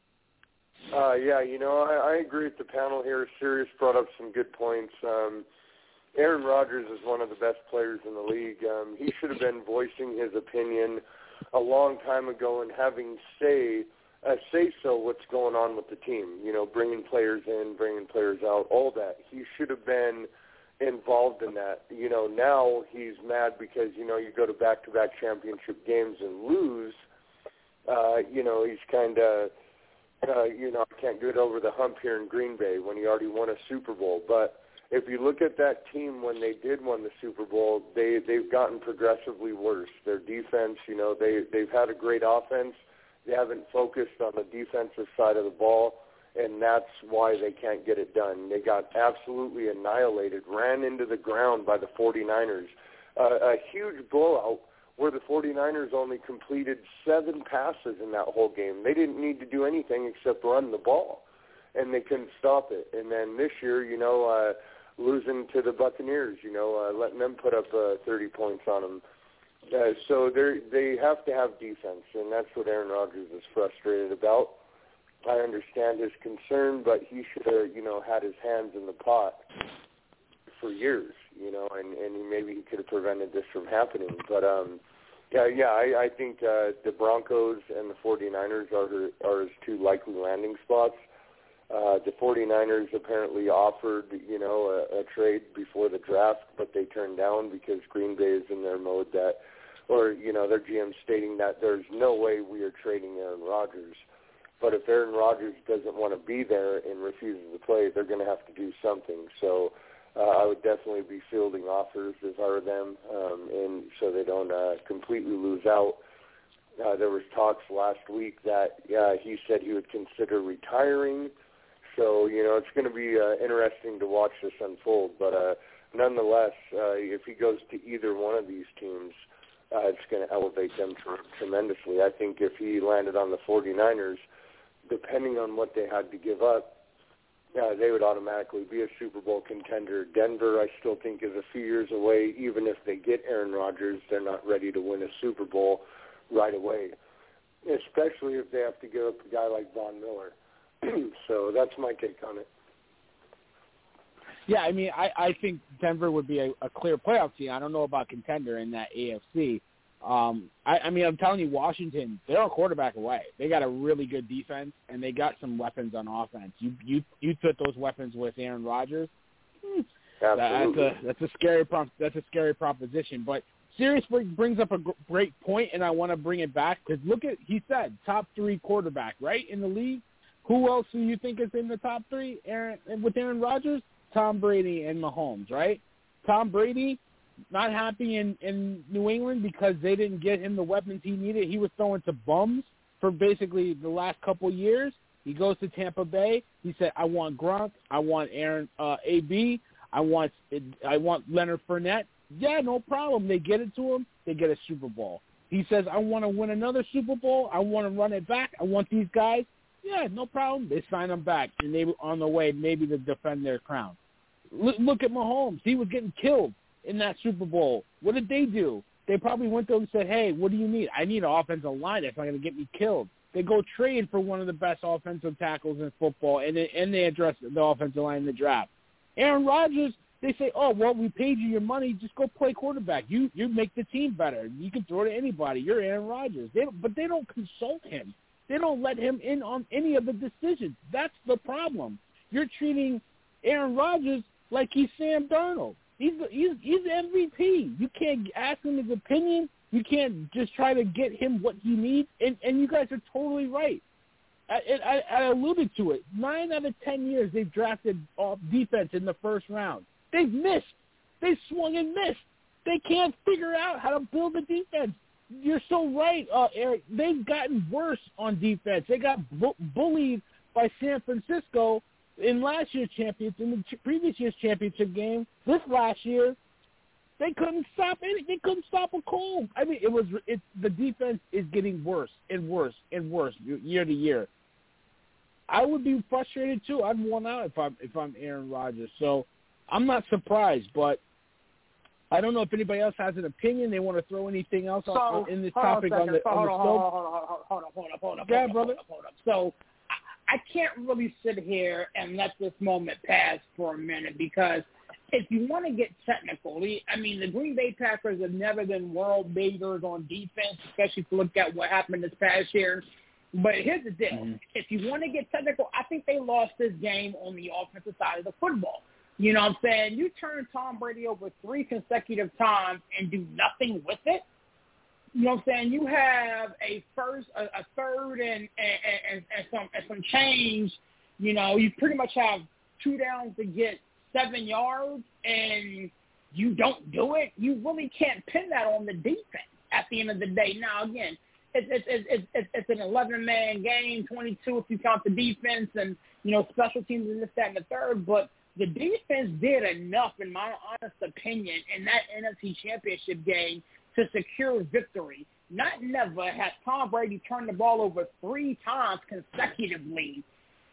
Yeah, I agree with the panel here. Sirius brought up some good points. Aaron Rodgers is one of the best players in the league. He should have been voicing his opinion a long time ago and having say so what's going on with the team, bringing players in, bringing players out, all that. He should have been involved in that. Now he's mad because, you go to back-to-back championship games and lose. He's kind of, I can't get over the hump here in Green Bay when he already won a Super Bowl. But if you look at that team when they did win the Super Bowl, they've gotten progressively worse. Their defense, they've had a great offense. They haven't focused on the defensive side of the ball, and that's why they can't get it done. They got absolutely annihilated, ran into the ground by the 49ers. A huge blowout where the 49ers only completed 7 passes in that whole game. They didn't need to do anything except run the ball, and they couldn't stop it. And then this year, losing to the Buccaneers, letting them put up 30 points on them. So they have to have defense, and that's what Aaron Rodgers is frustrated about. I understand his concern, but he should have, had his hands in the pot for years, and maybe he could have prevented this from happening. But, I think the Broncos and the 49ers are his 2 likely landing spots. The 49ers apparently offered, a trade before the draft, but they turned down because Green Bay is in their mode that, or, their GM stating that there's no way we are trading Aaron Rodgers. But if Aaron Rodgers doesn't want to be there and refuses to play, they're going to have to do something. So I would definitely be fielding offers if I were them, and so they don't completely lose out. There was talks last week that he said he would consider retiring. So, it's going to be interesting to watch this unfold. But nonetheless, if he goes to either one of these teams, it's going to elevate them tremendously. I think if he landed on the 49ers, depending on what they had to give up, they would automatically be a Super Bowl contender. Denver, I still think, is a few years away. Even if they get Aaron Rodgers, they're not ready to win a Super Bowl right away, especially if they have to give up a guy like Von Miller. So that's my take on it. Yeah, I mean, I think Denver would be a clear playoff team. I don't know about contender in that AFC. I mean, I'm telling you, Washington, they're a quarterback away. They got a really good defense, and they got some weapons on offense. You put those weapons with Aaron Rodgers. That's a scary proposition. But Sirius brings up a great point, and I want to bring it back because he said top 3 quarterback, right, in the league. Who else do you think is in the top 3 with Aaron Rodgers? Tom Brady and Mahomes, right? Tom Brady, not happy in New England because they didn't get him the weapons he needed. He was throwing to bums for basically the last couple of years. He goes to Tampa Bay. He said, I want Gronk. I want AB. I want Leonard Fournette. Yeah, no problem. They get it to him. They get a Super Bowl. He says, I want to win another Super Bowl. I want to run it back. I want these guys. Yeah, no problem. They sign him back, and they were on the way maybe to defend their crown. Look at Mahomes. He was getting killed in that Super Bowl. What did they do? They probably went to him and said, hey, what do you need? I need an offensive line that's not going to get me killed. They go trade for one of the best offensive tackles in football, and they address the offensive line in the draft. Aaron Rodgers, they say, oh, well, we paid you your money. Just go play quarterback. You make the team better. You can throw to anybody. You're Aaron Rodgers. But they don't consult him. They don't let him in on any of the decisions. That's the problem. You're treating Aaron Rodgers like he's Sam Darnold. He's MVP. You can't ask him his opinion. You can't just try to get him what he needs. And you guys are totally right. I alluded to it. 9 out of 10 years they've drafted off defense in the first round. They've missed. They swung and missed. They can't figure out how to build a defense. You're so right, Eric. They've gotten worse on defense. They got bullied by San Francisco in last year's championship, in the previous year's championship game. This last year, they couldn't stop anything. They couldn't stop a cold. I mean, the defense is getting worse and worse and worse year to year. I would be frustrated too. I'd want out if I'm Aaron Rodgers. So I'm not surprised, but I don't know if anybody else has an opinion. They want to throw anything else in this topic on the Hold on. Yeah, brother. So I can't really sit here and let this moment pass for a minute because if you want to get technical, I mean, the Green Bay Packers have never been world beaters on defense, especially if you look at what happened this past year. But here's the deal. Mm-hmm. If you want to get technical, I think they lost this game on the offensive side of the football. You know what I'm saying? You turn Tom Brady over 3 consecutive times and do nothing with it. You know what I'm saying? You have a third and some change. You know, you pretty much have 2 downs to get 7 yards, and you don't do it. You really can't pin that on the defense at the end of the day. Now, again, it's an 11-man game, 22 if you count the defense and, special teams and this, that, and the third. But the defense did enough, in my honest opinion, in that NFC Championship game to secure victory. Not never has Tom Brady turned the ball over 3 times consecutively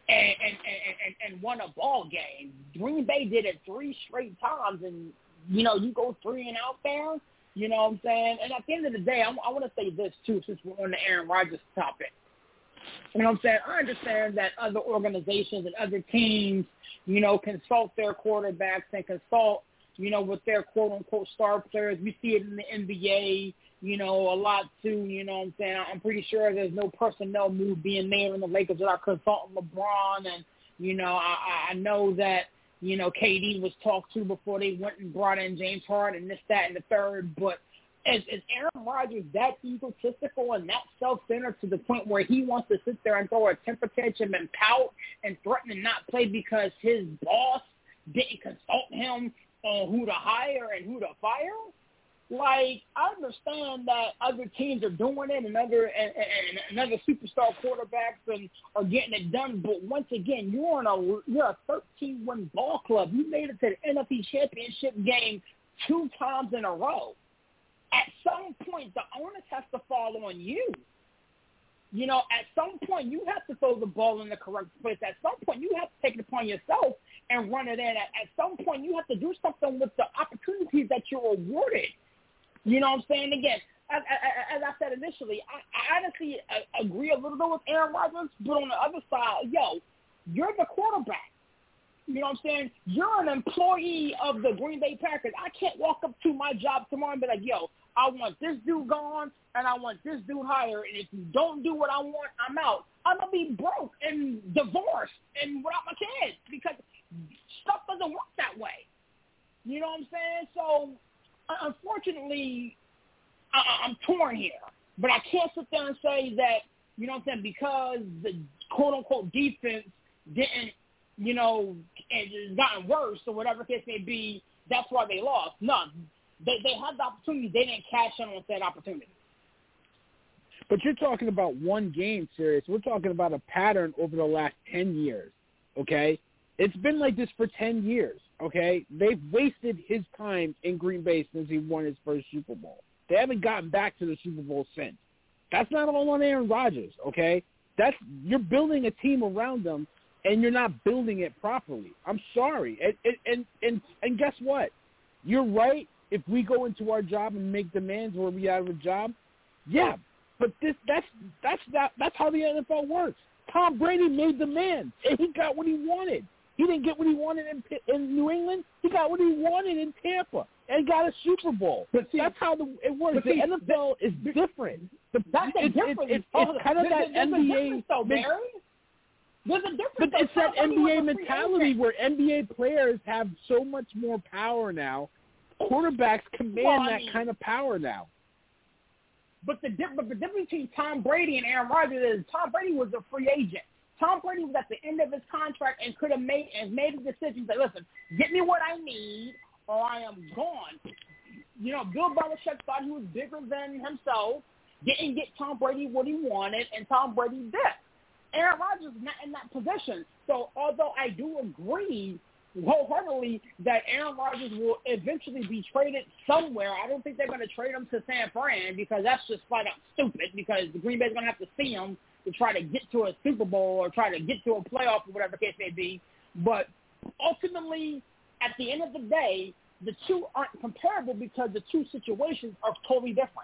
and won a ball game. Green Bay did it 3 straight times, and, you go 3 and out there. You know what I'm saying? And at the end of the day, I want to say this, too, since we're on the Aaron Rodgers topic. You know what I'm saying? I understand that other organizations and other teams, consult their quarterbacks and consult, with their quote-unquote star players. We see it in the NBA, a lot, too. You know what I'm saying? I'm pretty sure there's no personnel move being made in the Lakers without consulting LeBron. And, I know that, KD was talked to before they went and brought in James Harden and this, that, and the third. But is Aaron Rodgers that egotistical and that self-centered to the point where he wants to sit there and throw a temper tantrum and pout and threaten to not play because his boss didn't consult him on who to hire and who to fire? Like, I understand that other teams are doing it and other superstar quarterbacks are getting it done, but once again, you're a 13-win ball club. You made it to the NFC Championship game 2 times in a row. At some point, the onus has to fall on you. You know, at some point, you have to throw the ball in the correct place. At some point, you have to take it upon yourself and run it in. At some point, you have to do something with the opportunities that you're awarded. You know what I'm saying? Again, as I said initially, I honestly agree a little bit with Aaron Rodgers, but on the other side, you're the quarterback. You know what I'm saying? You're an employee of the Green Bay Packers. I can't walk up to my job tomorrow and be like, I want this dude gone and I want this dude hired, and if you don't do what I want, I'm out. I'm going to be broke and divorced and without my kids because stuff doesn't work that way. You know what I'm saying? So, unfortunately, I'm torn here. But I can't sit there and say that, you know what I'm saying, because the quote-unquote defense didn't, you know, it's gotten worse or whatever case may be, that's why they lost. No, they had the opportunity. They didn't cash in on that opportunity. But you're talking about one game, Sirius. We're talking about a pattern over the last 10 years, okay? It's been like this for 10 years, okay? They've wasted his time in Green Bay since he won his first Super Bowl. They haven't gotten back to the Super Bowl since. That's not all on Aaron Rodgers, okay? You're building a team around them, and you're not building it properly. I'm sorry. And guess what? You're right. If we go into our job and make demands where we out of a job, yeah, but that's how the NFL works. Tom Brady made demands, and he got what he wanted. He didn't get what he wanted in New England. He got what he wanted in Tampa and got a Super Bowl. But see, that's how it works. The NFL is different. It's kind of that NBA. There's a difference. But it's that NBA mentality where NBA players have so much more power now. Quarterbacks command that kind of power now. But the difference between Tom Brady and Aaron Rodgers is Tom Brady was a free agent. Tom Brady was at the end of his contract and could have made a decision. Say, listen, get me what I need, or I am gone. You know, Bill Belichick thought he was bigger than himself. Didn't get Tom Brady what he wanted, and Tom Brady did. Aaron Rodgers is not in that position. So although I do agree wholeheartedly that Aaron Rodgers will eventually be traded somewhere, I don't think they're going to trade him to San Fran because that's just flat out stupid because the Green Bay's going to have to see him to try to get to a Super Bowl or try to get to a playoff or whatever the case may be. But ultimately, at the end of the day, the two aren't comparable because the two situations are totally different.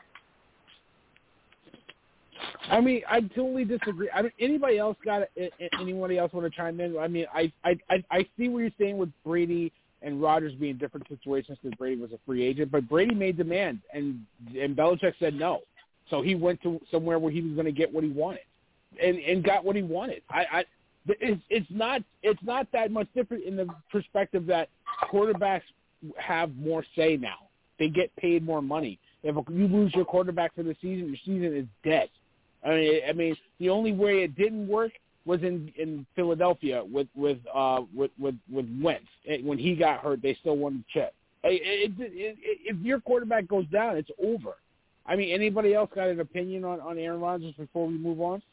I mean, I totally disagree. Anybody else want to chime in? I mean, I see what you're saying with Brady and Rodgers being different situations because Brady was a free agent, but Brady made demands, and Belichick said no. So he went to somewhere where he was going to get what he wanted, and got what he wanted. It's not that much different in the perspective that quarterbacks have more say now. They get paid more money. If you lose your quarterback for the season, your season is dead. I mean, the only way it didn't work was in Philadelphia with Wentz. When he got hurt, they still won the chip. If your quarterback goes down, it's over. I mean, anybody else got an opinion on Aaron Rodgers before we move on?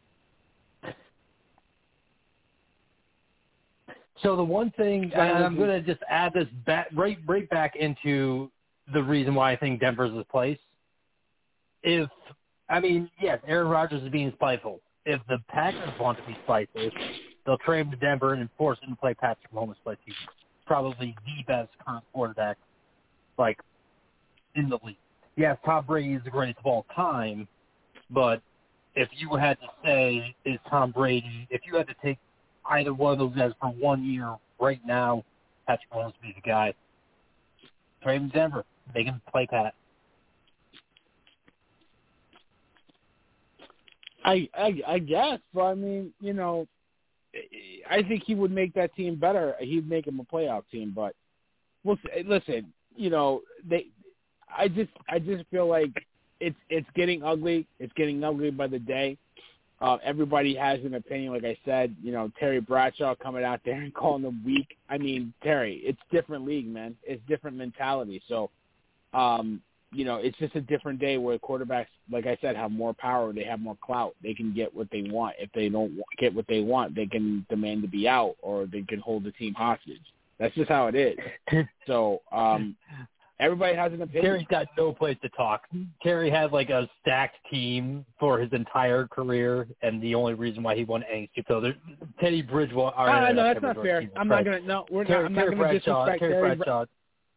So the one thing, and I'm going to just add this right back into the reason why I think Denver's the place. Yes, Aaron Rodgers is being spiteful. If the Packers want to be spiteful, they'll trade him to Denver and force him to play Patrick Mahomes play season. Probably the best current quarterback, in the league. Yes, Tom Brady is the greatest of all time, but if you had to say, is Tom Brady, if you had to take either one of those guys for 1 year right now, Patrick Mahomes would be the guy. Trade him to Denver. Make him play Pat. I guess, but I mean, I think he would make that team better. He'd make him a playoff team, but listen, I just feel like it's getting ugly. It's getting ugly by the day. Everybody has an opinion, like I said. Terry Bradshaw coming out there and calling them weak. I mean, Terry, it's different league, man. It's different mentality. So, it's just a different day where quarterbacks, like I said, have more power. They have more clout. They can get what they want. If they don't get what they want, they can demand to be out, or they can hold the team hostage. That's just how it is. So everybody has an opinion. Terry's got no place to talk. Terry has like a stacked team for his entire career, and the only reason why he won any so Teddy Bridgewater. No, that's not fair. I'm not gonna. No, we're not. I'm not gonna disrespect Terry Bradshaw.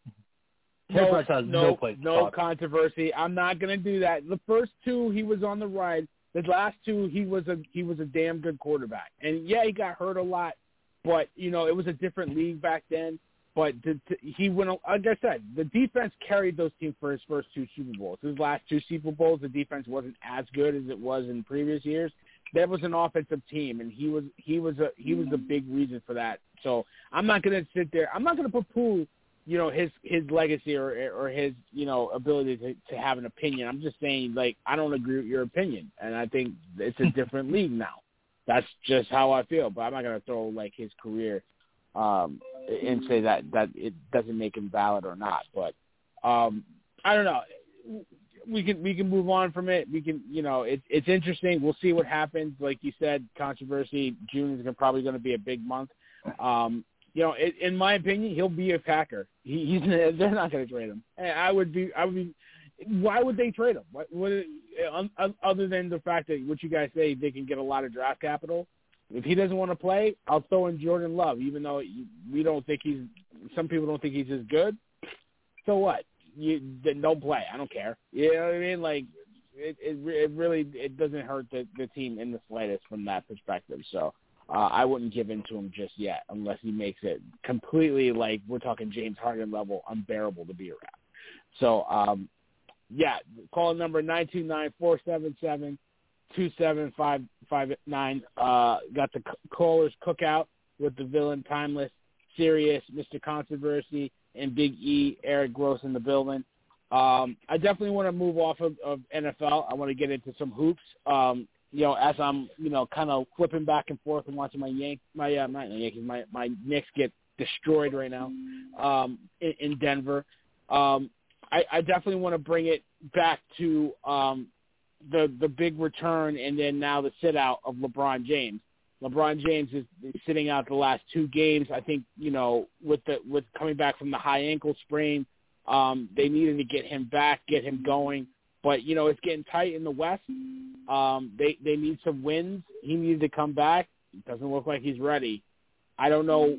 No controversy. I'm not going to do that. The first two, he was on the ride. The last two, he was a damn good quarterback. And yeah, he got hurt a lot, but it was a different league back then. But he went. Like I said, the defense carried those teams for his first two Super Bowls. His last two Super Bowls, the defense wasn't as good as it was in previous years. That was an offensive team, and he was a big reason for that. So I'm not going to sit there. I'm not going to poo-poo his legacy or his, ability to have an opinion. I'm just saying, like, I don't agree with your opinion, and I think it's a different league now. That's just how I feel, but I'm not going to throw, like, his career and say that it doesn't make him valid or not. But I don't know. We can move on from it. We can, it's interesting. We'll see what happens. Like you said, controversy. June is probably going to be a big month. In my opinion, he'll be a Packer. They're not going to trade him. I would be. Why would they trade him? Other than the fact that what you guys say, they can get a lot of draft capital. If he doesn't want to play, I'll throw in Jordan Love, even though we don't think some people don't think he's as good. So what? Then don't play. I don't care. You know what I mean? Like it really doesn't hurt the team in the slightest from that perspective. So. I wouldn't give in to him just yet unless he makes it completely, like we're talking James Harden level, unbearable to be around. So, call number 929-477-2759. Got the Callers Cookout with the villain, Timeless, Serious, Mr. Controversy, and Big E, Eric Gross in the building. I definitely want to move off of NFL. I want to get into some hoops. As I'm, kind of flipping back and forth and watching my Knicks get destroyed right now in Denver. I definitely want to bring it back to the big return and then now the sit-out of LeBron James. LeBron James is sitting out the last two games. I think, with coming back from the high ankle sprain, they needed to get him back, get him going. But, it's getting tight in the West. They need some wins. He needed to come back. It doesn't look like he's ready. I don't know.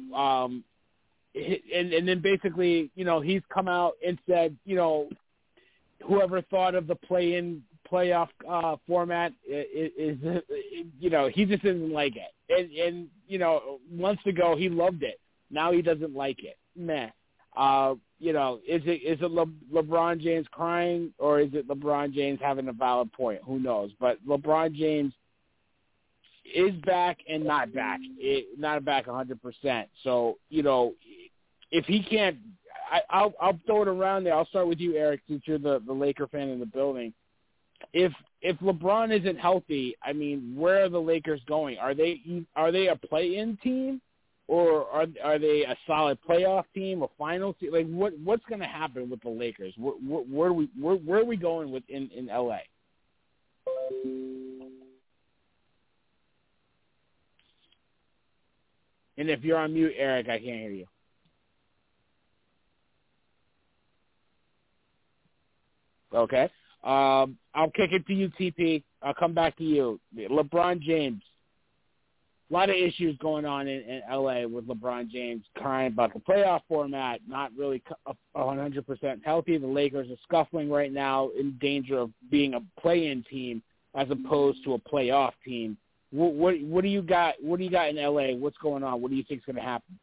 And then basically, he's come out and said, whoever thought of the playoff format is he just doesn't like it. And months ago he loved it. Now he doesn't like it. Meh. Is it LeBron James crying or is it LeBron James having a valid point? Who knows? But LeBron James is back and not back. Not back 100%. So, if he can't, I'll throw it around there. I'll start with you, Eric, since you're the Laker fan in the building. If LeBron isn't healthy, I mean, where are the Lakers going? Are they a play-in team? Or are they a solid playoff team, a final team? Like what's going to happen with the Lakers? Where are we going with in LA? And if you're on mute, Eric, I can't hear you. Okay. I'll kick it to you, TP. I'll come back to you. LeBron James. A lot of issues going on in L.A. with LeBron James crying about the playoff format, not really 100% healthy. The Lakers are scuffling right now, in danger of being a play-in team as opposed to a playoff team. What do you got? What do you got in L.A.? What's going on? What do you think is going to happen?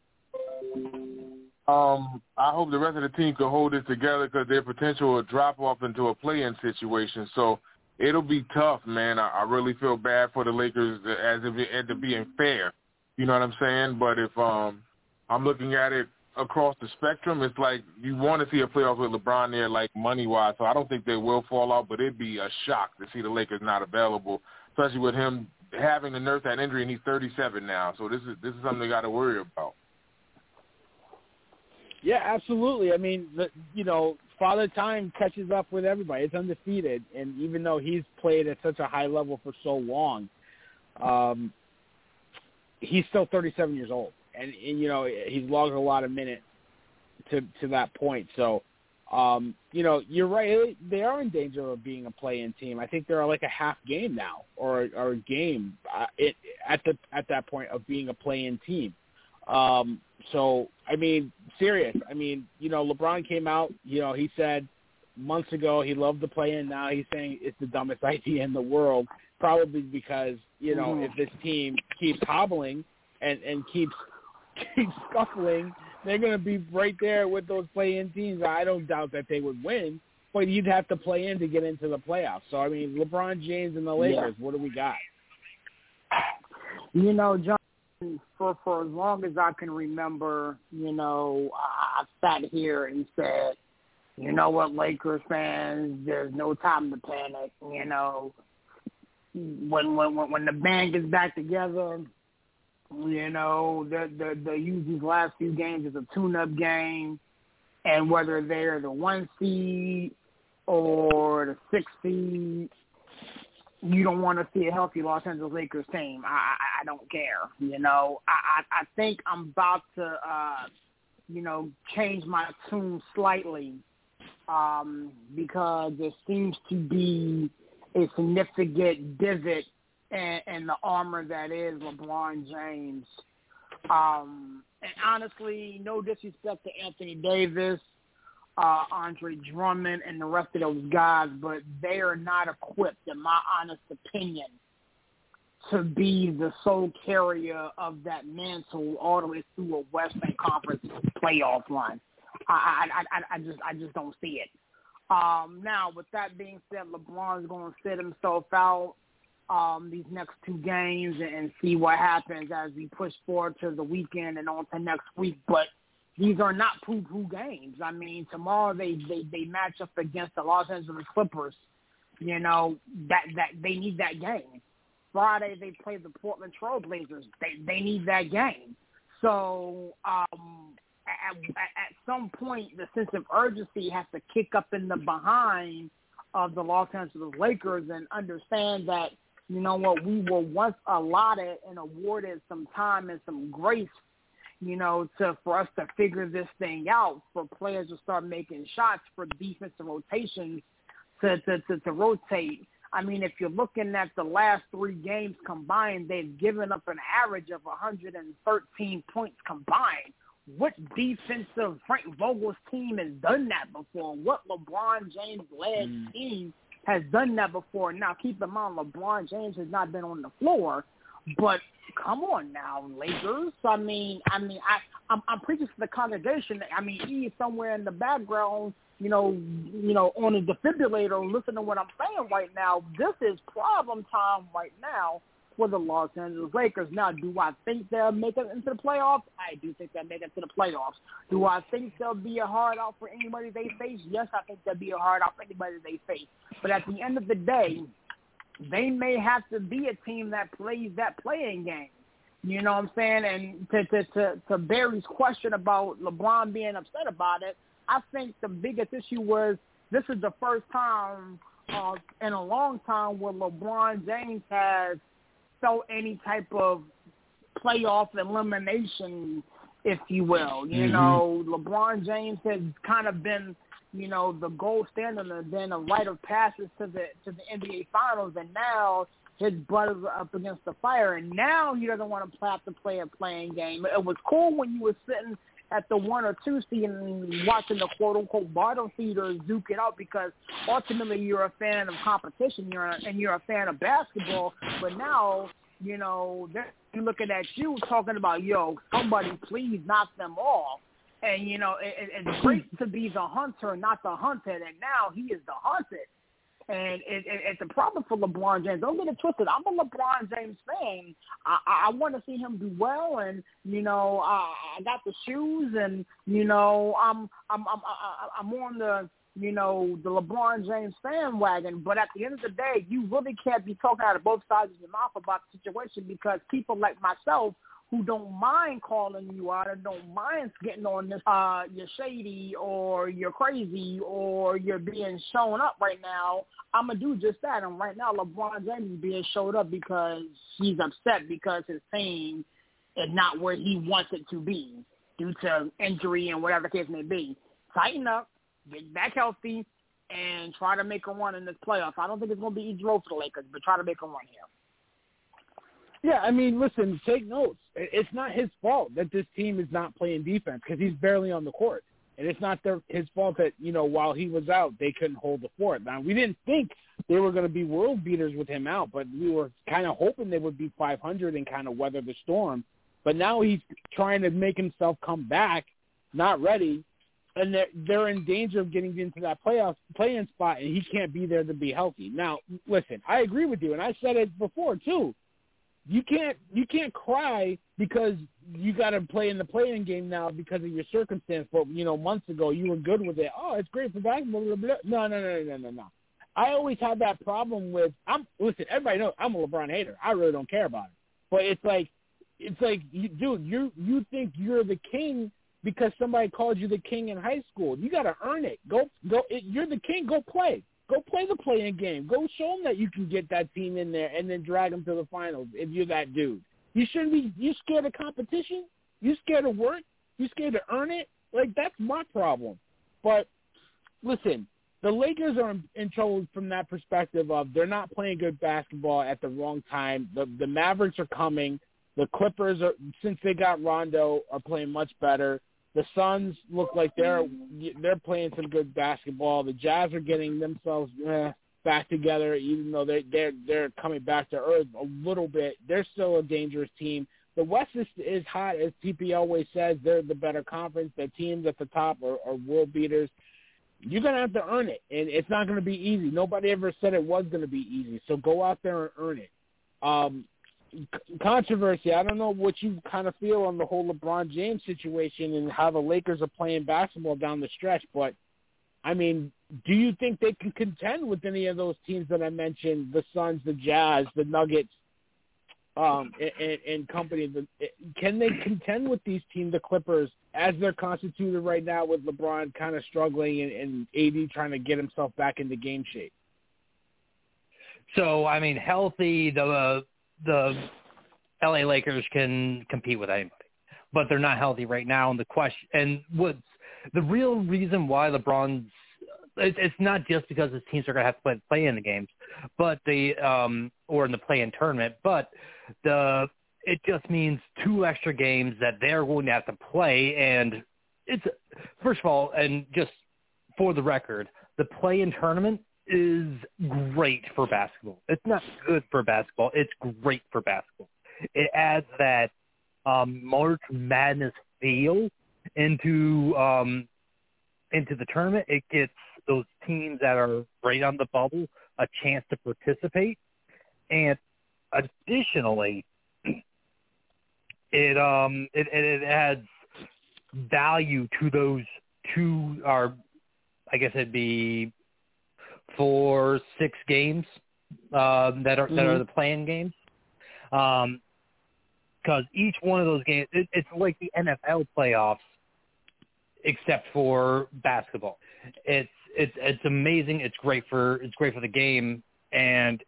I hope the rest of the team can hold it together because their potential will drop off into a play-in situation. So it'll be tough, man. I really feel bad for the Lakers as if it ended up being fair. You know what I'm saying? But if I'm looking at it across the spectrum, it's like you want to see a playoff with LeBron there, like money-wise. So I don't think they will fall out, but it'd be a shock to see the Lakers not available, especially with him having to nurse that injury, and he's 37 now. So this is something they got to worry about. Yeah, absolutely. I mean, Father Time catches up with everybody. It's undefeated, and even though he's played at such a high level for so long, he's still 37 years old, and he's logged a lot of minutes to that point. So, you're right. They are in danger of being a play-in team. I think they're like a half game now, or a game at that point of being a play-in team. So, I mean, serious. I mean, LeBron came out, he said months ago he loved the play-in. Now he's saying it's the dumbest idea in the world, probably because, if this team keeps hobbling and keeps scuffling, they're going to be right there with those play-in teams. I don't doubt that they would win, but you'd have to play in to get into the playoffs. So, I mean, LeBron James and the Lakers, What do we got? John, for as long as I can remember, I sat here and said, you know what, Lakers fans, there's no time to panic. When the band gets back together, they use these last few games as a tune-up game, and whether they're the 1 seed or the 6 seed, you don't want to see a healthy Los Angeles Lakers team. I don't care. I think I'm about to, change my tune slightly because there seems to be a significant divot in the armor that is LeBron James. And honestly, no disrespect to Anthony Davis, Andre Drummond, and the rest of those guys, but they are not equipped, in my honest opinion, to be the sole carrier of that mantle all the way through a Western Conference playoff run. I just don't see it. Now, with that being said, LeBron's going to sit himself out these next 2 games and see what happens as we push forward to the weekend and on to next week. But these are not poo-poo games. I mean, tomorrow they match up against the Los Angeles Clippers. That they need that game. Friday they play the Portland Trail Blazers. They need that game. So at some point, the sense of urgency has to kick up in the behind of the Los Angeles Lakers and understand that, we were once allotted and awarded some time and some grace, for us to figure this thing out, for players to start making shots, for defensive rotations to rotate. I mean, if you're looking at the last 3 games combined, they've given up an average of 113 points combined. What defensive Frank Vogel's team has done that before? What LeBron James-led team has done that before? Now, keep in mind, LeBron James has not been on the floor, but come on now, Lakers. I'm preaching to the congregation. I mean, he is somewhere in the background, on a defibrillator, listen to what I'm saying right now. This is problem time right now for the Los Angeles Lakers. Now, do I think they'll make it into the playoffs? I do think they'll make it to the playoffs. Do I think they'll be a hard out for anybody they face? Yes, I think they'll be a hard out for anybody they face. But at the end of the day, they may have to be a team that plays that playing game. You know what I'm saying? And to Barry's question about LeBron being upset about it, I think the biggest issue was this is the first time in a long time where LeBron James has felt any type of playoff elimination, if you will. LeBron James has kind of been, the gold standard and then a rite of passage to the NBA Finals, and now his brothers are up against the fire, and now he doesn't want to have to play a playing game. It was cool when you were sitting at the 1 or 2 seed and watching the quote-unquote bottom feeders duke it out because ultimately you're a fan of competition and you're a fan of basketball. But now, they're looking at you talking about, somebody please knock them off. And, it's great to be the hunter, not the hunted, and now he is the hunted. And it's a problem for LeBron James. Don't get it twisted. I'm a LeBron James fan. I want to see him do well, and I got the shoes, and I'm on the the LeBron James fan wagon. But at the end of the day, you really can't be talking out of both sides of your mouth about the situation because people like myself who don't mind calling you out and don't mind getting on this, you're shady or you're crazy or you're being shown up right now, I'm going to do just that. And right now, LeBron James is being showed up because he's upset because his team is not where he wants it to be due to injury and whatever the case may be. Tighten up, get back healthy, and try to make a run in this playoff. I don't think it's going to be easy road for the Lakers, but try to make a run here. Yeah, I mean, listen, take notes. It's not his fault that this team is not playing defense because he's barely on the court. And it's not his fault that, while he was out, they couldn't hold the fort. Now, we didn't think they were going to be world beaters with him out, but we were kind of hoping they would be 500 and kind of weather the storm. But now he's trying to make himself come back, not ready, and they're in danger of getting into that play-in spot, and he can't be there to be healthy. Now, listen, I agree with you, and I said it before too. You can't cry because you got to play in the play-in game now because of your circumstance. But months ago you were good with it. Oh, it's great for basketball. Blah, blah. No. I always had that problem with. Listen, everybody knows I'm a LeBron hater. I really don't care about it. But it's like, dude, you think you're the king because somebody called you the king in high school. You got to earn it. Go. You're the king. Go play. Go play the play-in game. Go show them that you can get that team in there and then drag them to the finals if you're that dude. You shouldn't be – you scared of competition? You scared of work? You scared to earn it? Like, that's my problem. But, listen, the Lakers are in trouble from that perspective of they're not playing good basketball at the wrong time. The Mavericks are coming. The Clippers, since they got Rondo, are playing much better. The Suns look like they're playing some good basketball. The Jazz are getting themselves back together, even though they're coming back to earth a little bit. They're still a dangerous team. The West is hot, as TP always says. They're the better conference. The teams at the top are world beaters. You're going to have to earn it, and it's not going to be easy. Nobody ever said it was going to be easy, so go out there and earn it. Controversy. I don't know what you kind of feel on the whole LeBron James situation and how the Lakers are playing basketball down the stretch, but, I mean, do you think they can contend with any of those teams that I mentioned, the Suns, the Jazz, the Nuggets, and company? Can they contend with these teams, the Clippers, as they're constituted right now with LeBron kind of struggling and AD trying to get himself back into game shape? So, I mean, healthy, the LA Lakers can compete with anybody, but they're not healthy right now. And what's the real reason why LeBron's, it's not just because his teams are going to have to play in the games, but or in the play-in tournament, but it just means 2 extra games that they're going to have to play. And it's, first of all, and just for the record, the play-in tournament is great for basketball. It's not good for basketball. It's great for basketball. It adds that March Madness feel into the tournament. It gets those teams that are right on the bubble a chance to participate. And additionally, it adds value to those 2, I guess it'd be 4-6 games that are the play-in games, because each one of those games it's like the NFL playoffs, except for basketball. It's amazing. It's great for the game, and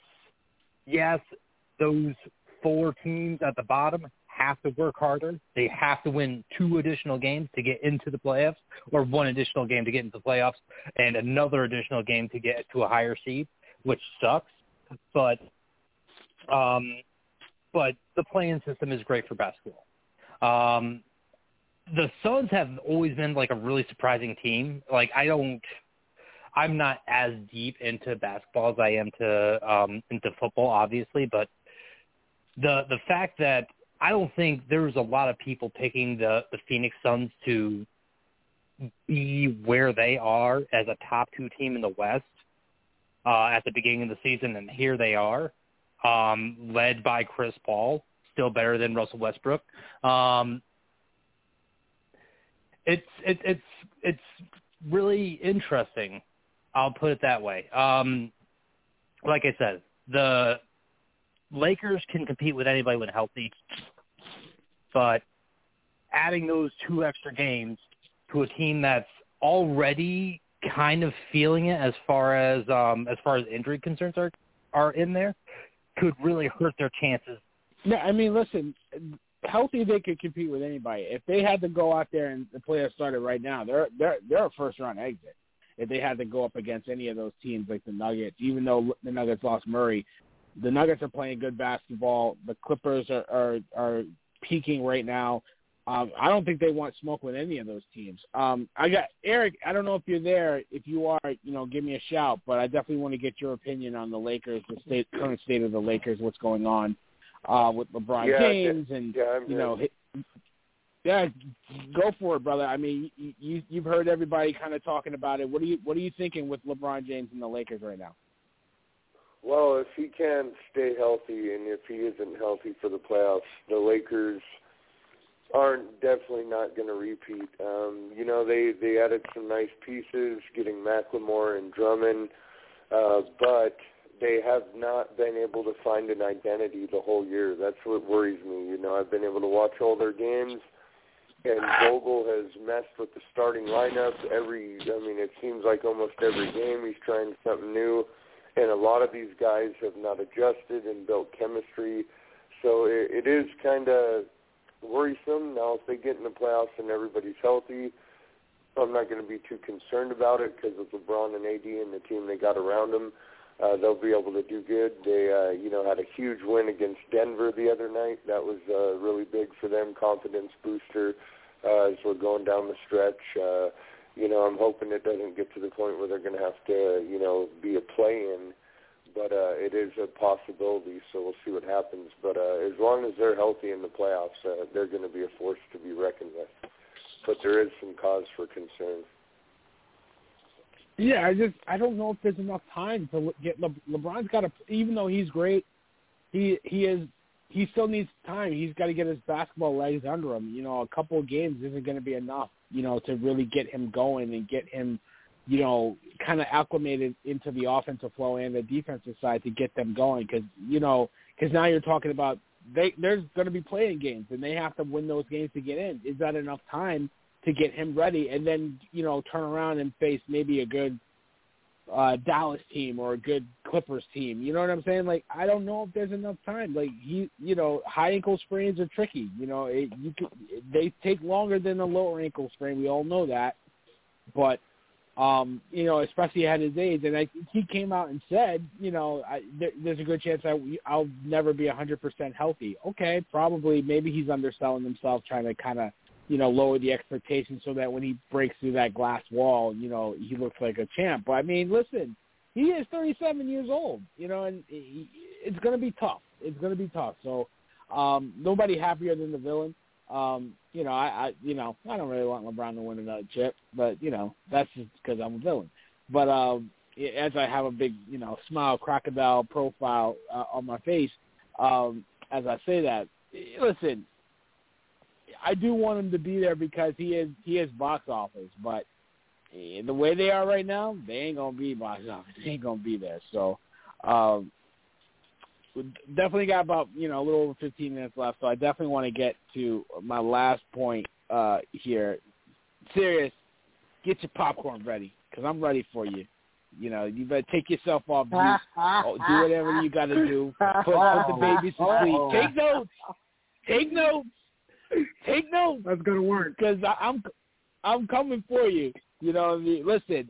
those 4 teams at the bottom have to work harder. They have to win 2 additional games to get into the playoffs, or 1 additional game to get into the playoffs, and another additional game to get to a higher seed, which sucks. But the play-in system is great for basketball. The Suns have always been like a really surprising team. Like I'm not as deep into basketball as I am into football, obviously, but the fact that I don't think there's a lot of people picking the Phoenix Suns to be where they are as a top 2 team in the West at the beginning of the season, and here they are, led by Chris Paul, still better than Russell Westbrook. It's really interesting. I'll put it that way. Like I said, the Lakers can compete with anybody when healthy. but adding those 2 extra games to a team that's already kind of feeling it as far as injury concerns are in there could really hurt their chances. Yeah, I mean, listen, healthy they could compete with anybody. If they had to go out there and the playoffs started right now, they're a first-round exit. If they had to go up against any of those teams like the Nuggets, even though the Nuggets lost Murray, the Nuggets are playing good basketball. The Clippers are peaking right now. I don't think they want smoke with any of those teams. I got Eric. I don't know if you're there. If you are, give me a shout. But I definitely want to get your opinion on the Lakers, the current state of the Lakers, what's going on with LeBron James, and Yeah, go for it, brother. I mean, you've heard everybody kind of talking about it. What are you thinking with LeBron James and the Lakers right now? Well, if he can't stay healthy and if he isn't healthy for the playoffs, the Lakers aren't definitely not going to repeat. They added some nice pieces, getting McLemore and Drummond, but they have not been able to find an identity the whole year. That's what worries me. I've been able to watch all their games, and Vogel has messed with the starting lineup it seems like almost every game he's trying something new, and a lot of these guys have not adjusted and built chemistry. So it is kind of worrisome. Now, if they get in the playoffs and everybody's healthy, I'm not going to be too concerned about it because of LeBron and AD and the team they got around them. They'll be able to do good. They, had a huge win against Denver the other night. That was really big for them, confidence booster as we're going down the stretch. I'm hoping it doesn't get to the point where they're going to have to, be a play-in, but it is a possibility, so we'll see what happens. But as long as they're healthy in the playoffs, they're going to be a force to be reckoned with. But there is some cause for concern. Yeah, I don't know if there's enough time to get LeBron's got to, even though he's great, he still needs time. He's got to get his basketball legs under him. A couple of games isn't going to be enough, to really get him going and get him, kind of acclimated into the offensive flow and the defensive side to get them going. Because now you're talking about there's going to be playing games and they have to win those games to get in. Is that enough time to get him ready and then, turn around and face maybe a good Dallas team or a good Clippers team? You know what I'm saying? Like, I don't know if there's enough time. Like, high ankle sprains are tricky. They take longer than a lower ankle sprain. We all know that. But, especially at his age. And he came out and said, there's a good chance I'll never be 100% healthy. Okay, probably. Maybe he's underselling himself, trying to kind of, lower the expectations so that when he breaks through that glass wall, he looks like a champ. But, I mean, listen, he is 37 years old, and it's going to be tough. It's going to be tough. So nobody happier than the villain. I don't really want LeBron to win another chip, but, that's just because I'm a villain. But as I have a big, smile, crocodile profile on my face, as I say that, listen, I do want him to be there because he is box office, but the way they are right now, they ain't gonna be box office. They ain't gonna be there. So, we definitely got about a little over 15 minutes left. So I definitely want to get to my last point here. Serious, get your popcorn ready because I'm ready for you. You better take yourself off mute. Do whatever you got to do. Put the babies to sleep. Take notes. Take notes. Take notes. That's gonna work because I'm coming for you. Listen,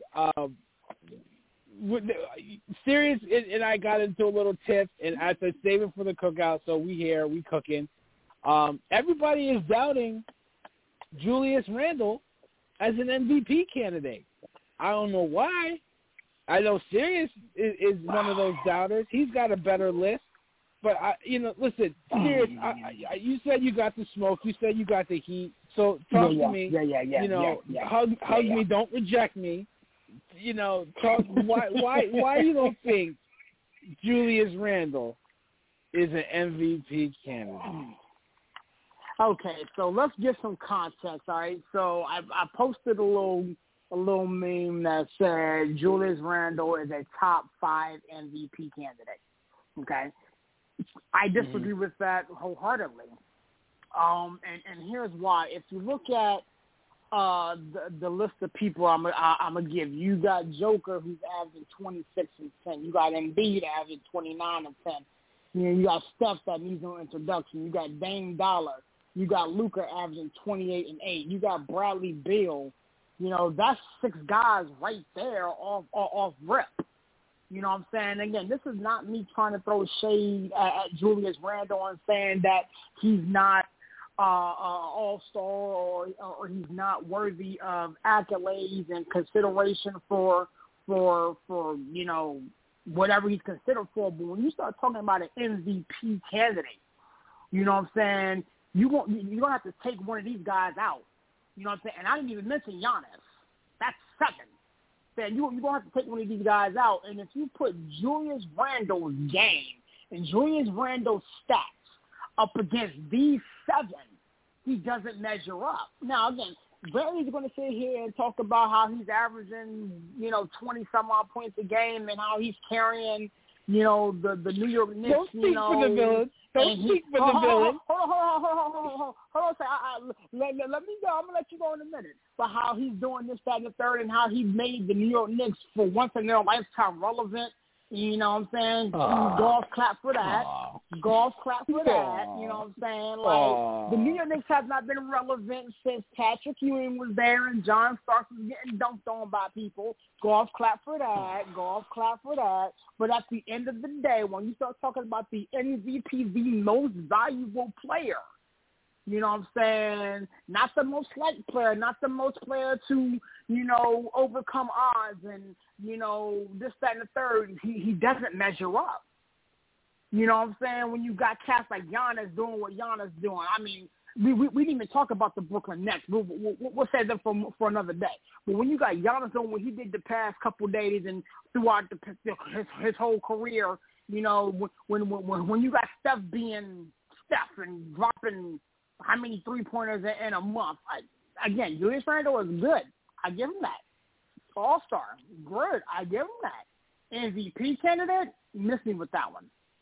Serious and I got into a little tip, and I said save it for the cookout. So we cooking. Everybody is doubting Julius Randle as an MVP candidate. I don't know why. I know Serious is one of those doubters. He's got a better list. But, listen, Serious, you said you got the smoke. You said you got the heat. So talk to me. Hug me. Don't reject me. Talk. Why you don't think Julius Randle is an MVP candidate? Okay, so let's get some context, all right? So I posted a little meme that said Julius Randle is a top 5 MVP candidate, okay? I disagree with that wholeheartedly. And here's why. If you look at the list of people I'm gonna give, you got Joker, who's averaging 26 and 10. You got Embiid averaging 29 and 10. You got Steph that needs no introduction. You got Dame Dollar. You got Luka averaging 28 and 8. You got Bradley Beal. That's 6 guys right there off rip. You know what I'm saying? Again, this is not me trying to throw shade at Julius Randle and saying that he's not all-star or he's not worthy of accolades and consideration for whatever he's considered for. But when you start talking about an MVP candidate, you know what I'm saying, you're going to have to take one of these guys out. You know what I'm saying? And I didn't even mention Giannis. That's second. Then you're going to have to take one of these guys out. And if you put Julius Randle's game and Julius Randle's stats up against these 7, he doesn't measure up. Now, again, Barry's going to sit here and talk about how he's averaging, 20-some-odd points a game and how he's carrying, the New York Knicks. Don't speak for the villain. Don't speak for the villain. Hold on. Let me go. I'm going to let you go in a minute. But how he's doing this, that, and the third, and how he made the New York Knicks for once in their lifetime relevant. You know what I'm saying? Golf clap for that. Golf clap for that. You know what I'm saying? Like, the New York Knicks have not been relevant since Patrick Ewing was there and John Starks was getting dunked on by people. Golf clap for that. Golf clap for that. But at the end of the day, when you start talking about the MVP, the most valuable player, you know what I'm saying? Not the most liked player, not the most player to, overcome odds and, this, that, and the third. He doesn't measure up. You know what I'm saying? When you got cats like Giannis doing what Giannis doing. I mean, we didn't even talk about the Brooklyn Nets. We'll save them for another day. But when you got Giannis doing what he did the past couple of days and throughout his whole career, when you got Steph being Steph and dropping how many three-pointers in a month. Again, Julius Randle is good. I give him that. All-star, good. I give him that. MVP candidate, miss me with that one.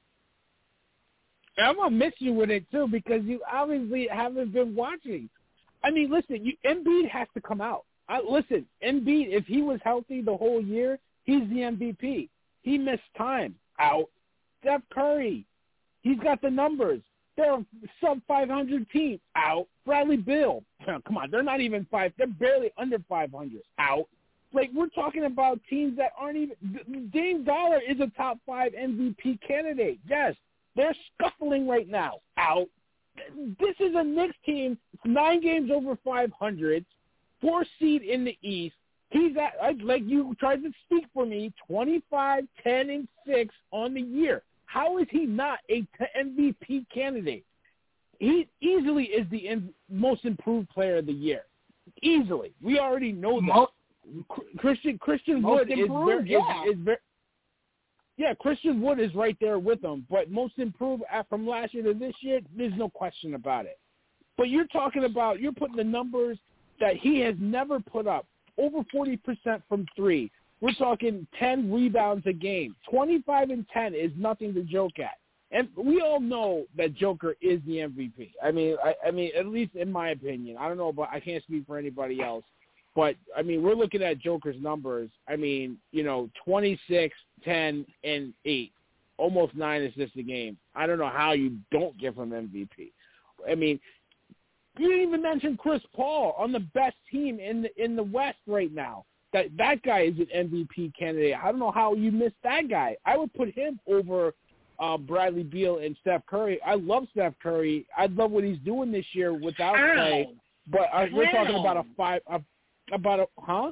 I'm going to miss you with it, too, because you obviously haven't been watching. I mean, listen, Embiid has to come out. Listen, Embiid, if he was healthy the whole year, he's the MVP. He missed time. Out. Steph Curry, he's got the numbers. They're a sub-500 team. Out. Bradley Beal. Come on, they're not even 5. They're barely under 500. Out. Like, we're talking about teams that aren't even – Dame Dollar is a top 5 MVP candidate. Yes, they're scuffling right now. Out. This is a Knicks team, 9 games over 500, 4th seed in the East. He's at, like you tried to speak for me, 25, 10, and 6 on the year. How is he not a MVP candidate? He easily is the most improved player of the year. Easily. We already know that. Christian Wood is very Christian Wood is right there with him. But most improved from last year to this year, there's no question about it. But you're putting the numbers that he has never put up. Over 40% from 3. We're talking 10 rebounds a game. 25 and 10 is nothing to joke at. And we all know that Joker is the MVP. I mean, at least in my opinion. I don't know, but I can't speak for anybody else. But, I mean, we're looking at Joker's numbers. I mean, 26, 10, and 8. Almost 9 assists a game. I don't know how you don't give him MVP. I mean, you didn't even mention Chris Paul on the best team in the West right now. That guy is an MVP candidate. I don't know how you missed that guy. I would put him over Bradley Beal and Steph Curry. I love Steph Curry. I love what he's doing this year without Clay. But we're talking about a 5. Huh?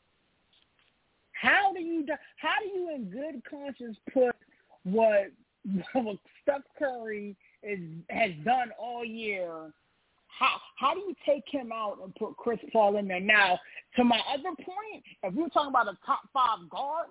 How do you in good conscience put what Steph Curry has done all year? How do you take him out and put Chris Paul in there? Now, to my other point, if you're talking about a top 5 guard,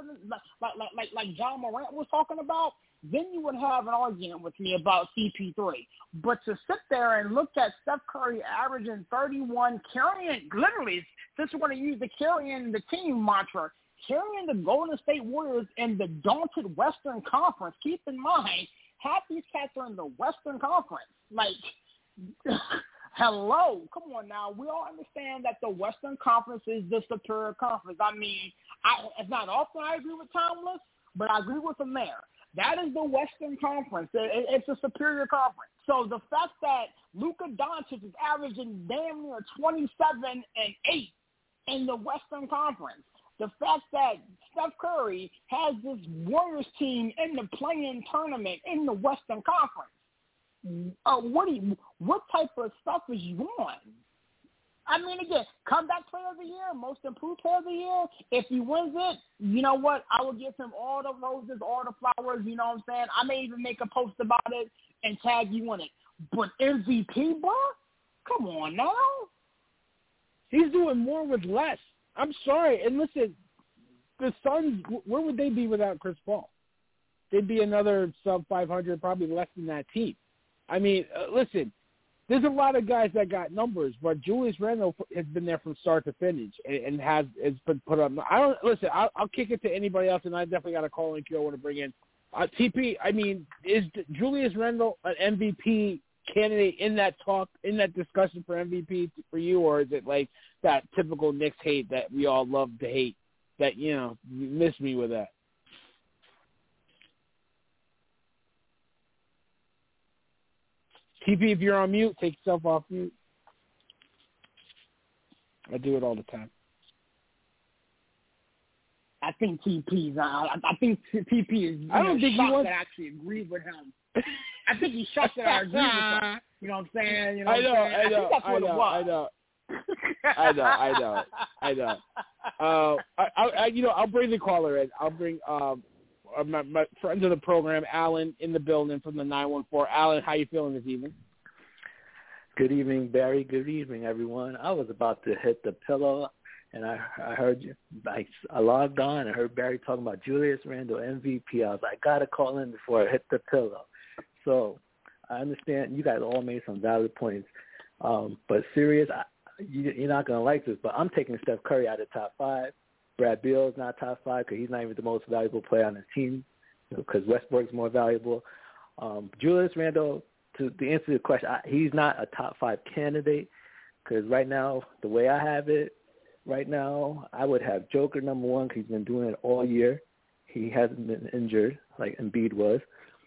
like John Morant was talking about, then you would have an argument with me about CP3. But to sit there and look at Steph Curry averaging 31, carrying, literally, since we're going to use the carrying the team mantra, carrying the Golden State Warriors in the daunted Western Conference. Keep in mind, half these cats are in the Western Conference. Like, Hello, come on now. We all understand that the Western Conference is the superior conference. I mean, it's not often I agree with Tomlin, but I agree with him there. That is the Western Conference. It's a superior conference. So the fact that Luka Doncic is averaging damn near 27-8 in the Western Conference, the fact that Steph Curry has this Warriors team in the play-in tournament in the Western Conference, what type of stuff is you on? I mean, again, comeback player of the year, most improved player of the year. If he wins it, you know what? I will give him all the roses, all the flowers. You know what I'm saying? I may even make a post about it and tag you in it. But MVP, bro? Come on now. He's doing more with less. I'm sorry. And listen, the Suns, where would they be without Chris Paul? They'd be another sub-500, probably less than that team. I mean, listen, there's a lot of guys that got numbers, but Julius Randle has been there from start to finish and has been put up. I'll kick it to anybody else, and I definitely got a call in queue I want to bring in. TP, I mean, is Julius Randle an MVP candidate in that talk, in that discussion for MVP for you, or is it like that typical Knicks hate that we all love to hate, that, you know, you miss me with that? TP, if you're on mute, take yourself off mute. I do it all the time. I think TP's. I think TP is. I don't think shocked that I actually agree with him. I think he's shocked that I agree with him. You know what I'm saying? You know I know. I think that's what it was. I'll bring the caller in. I'll bring my friends of the program, Alan, in the building from the 914. Alan, how you feeling this evening? Good evening, Barry. Good evening, everyone. I was about to hit the pillow, and I heard you. I logged on and heard Barry talking about Julius Randle MVP. I was like, got to call in before I hit the pillow. So I understand you guys all made some valid points. But serious, you're not going to like this, but I'm taking Steph Curry out of top 5. Brad Beal's not top 5 because he's not even the most valuable player on his team, because Westbrook's more valuable. Julius Randle, to answer the question, he's not a top 5 candidate because right now, the way I have it, right now, I would have Joker number 1 because he's been doing it all year. He hasn't been injured like Embiid was.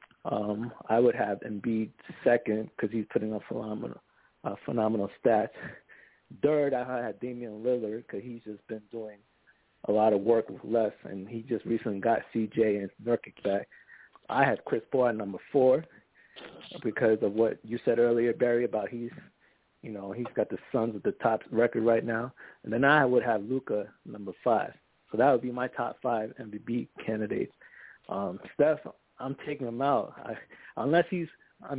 I would have Embiid second because he's putting up phenomenal stats. Third, I had Damian Lillard because he's just been doing a lot of work with less, and he just recently got CJ and Nurkic back. I had Chris Paul at number 4 because of what you said earlier, Barry, about he's got the Suns with the top record right now. And then I would have Luka number 5. So that would be my top 5 MVP candidates. Steph, I'm taking him out. Unless the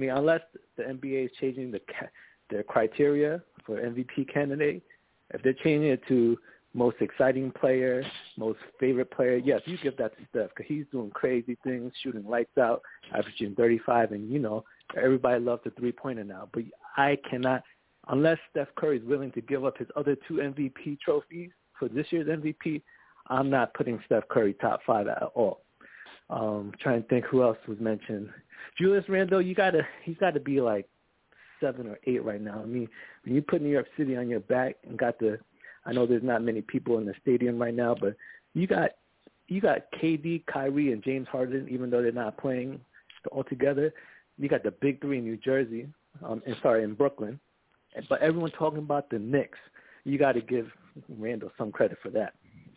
NBA is changing their criteria for MVP candidate. If they're changing it to most exciting player, most favorite player, yes, you give that to Steph because he's doing crazy things, shooting lights out, averaging 35, and, everybody loves the three-pointer now. But I cannot, unless Steph Curry is willing to give up his other 2 MVP trophies for this year's MVP, I'm not putting Steph Curry top 5 at all. Trying to think who else was mentioned. Julius Randle, he's got to be like 7 or 8 right now. I mean, when you put New York City on your back and I know there's not many people in the stadium right now, but you got KD, Kyrie, and James Harden, even though they're not playing all together. You got the big 3 in New Jersey, in Brooklyn. But everyone talking about the Knicks. You got to give Randle some credit for that.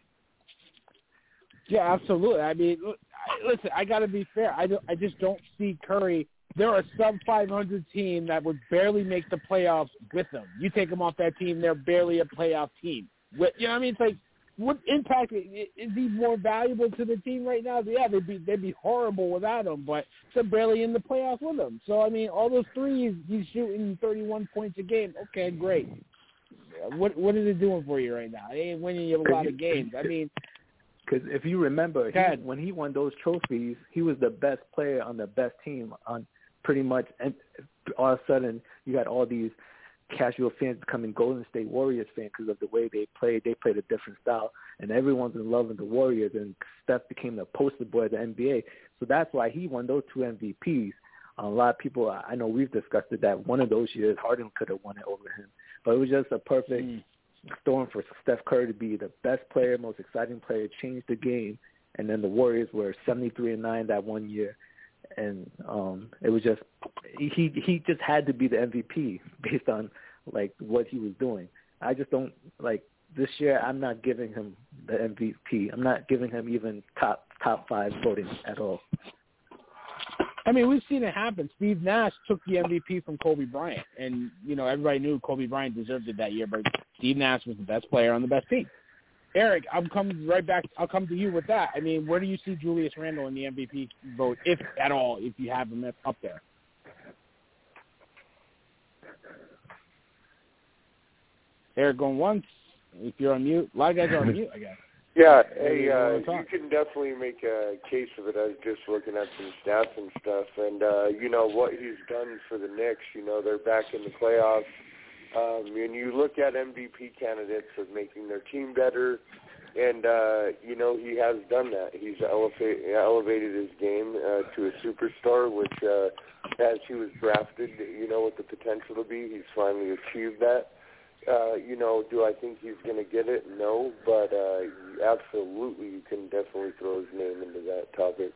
Yeah, absolutely. I mean, listen, I got to be fair. I just don't see Curry. They're a sub-500 team that would barely make the playoffs with them. You take them off that team, they're barely a playoff team. You know what I mean? It's like, what impact is he more valuable to the team right now? Yeah, they'd be horrible without him, but they're barely in the playoffs with him. So I mean, all those threes, he's shooting 31 points a game. Okay, great. What is it doing for you right now? It ain't winning you a lot of games. I mean, because if you remember, when he won those trophies, he was the best player on the best team on pretty much. And all of a sudden, you got all these casual fans becoming Golden State Warriors fans because of the way they played. They played a different style, and everyone's in love with the Warriors, and Steph became the poster boy of the NBA. So that's why he won those 2 MVPs. A lot of people, I know we've discussed it, that one of those years Harden could have won it over him. But it was just a perfect storm for Steph Curry to be the best player, most exciting player, change the game. And then the Warriors were 73-9 that one year. And it was just he just had to be the MVP based on, like, what he was doing. I just don't, like, this year I'm not giving him the MVP. I'm not giving him even top 5 voting at all. I mean, we've seen it happen. Steve Nash took the MVP from Kobe Bryant, and, you know, everybody knew Kobe Bryant deserved it that year, but Steve Nash was the best player on the best team. Eric, I'll come to you with that. I mean, where do you see Julius Randle in the MVP vote, if at all, if you have him up there? Eric going once. If you're on mute, a lot of guys are on mute, I guess. Yeah, hey, you can definitely make a case of it. I was just looking at some stats and stuff, and, you know, what he's done for the Knicks, you know, they're back in the playoffs. And you look at MVP candidates of making their team better, and, you know, he has done that. He's elevated his game to a superstar, which, as he was drafted, you know, with the potential to be, he's finally achieved that. You know, do I think he's going to get it? No, but absolutely, you can definitely throw his name into that topic.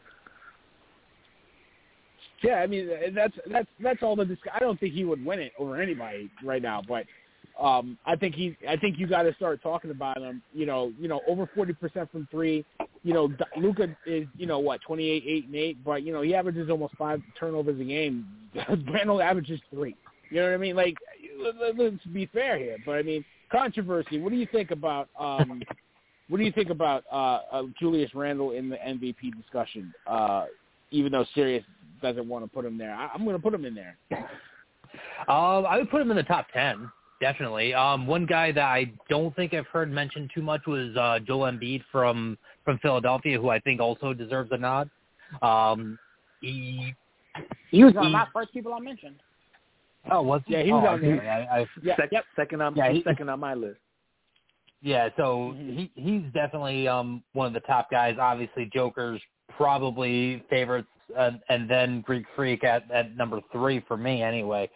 Yeah, I mean, that's all the discussion. I don't think he would win it over anybody right now, but I think you got to start talking about him. You know, over 40% from three. You know, Luka is, you know, what, 28, 8, and 8, but, you know, he averages almost 5 turnovers a game. Randle averages 3. You know what I mean? Like, let's be fair here. But I mean, controversy. What do you think about Julius Randle in the MVP discussion? Even though Sirius doesn't want to put him there, I'm going to put him in there. I would put him in the top 10, definitely. One guy that I don't think I've heard mentioned too much was Joel Embiid from Philadelphia, who I think also deserves a nod. He was one of my first people I mentioned. Oh, was he? Yeah, he was on there. Second on my list. Yeah, so he's definitely one of the top guys. Obviously, Joker's probably favorites, and then Greek Freak at number 3 for me anyway.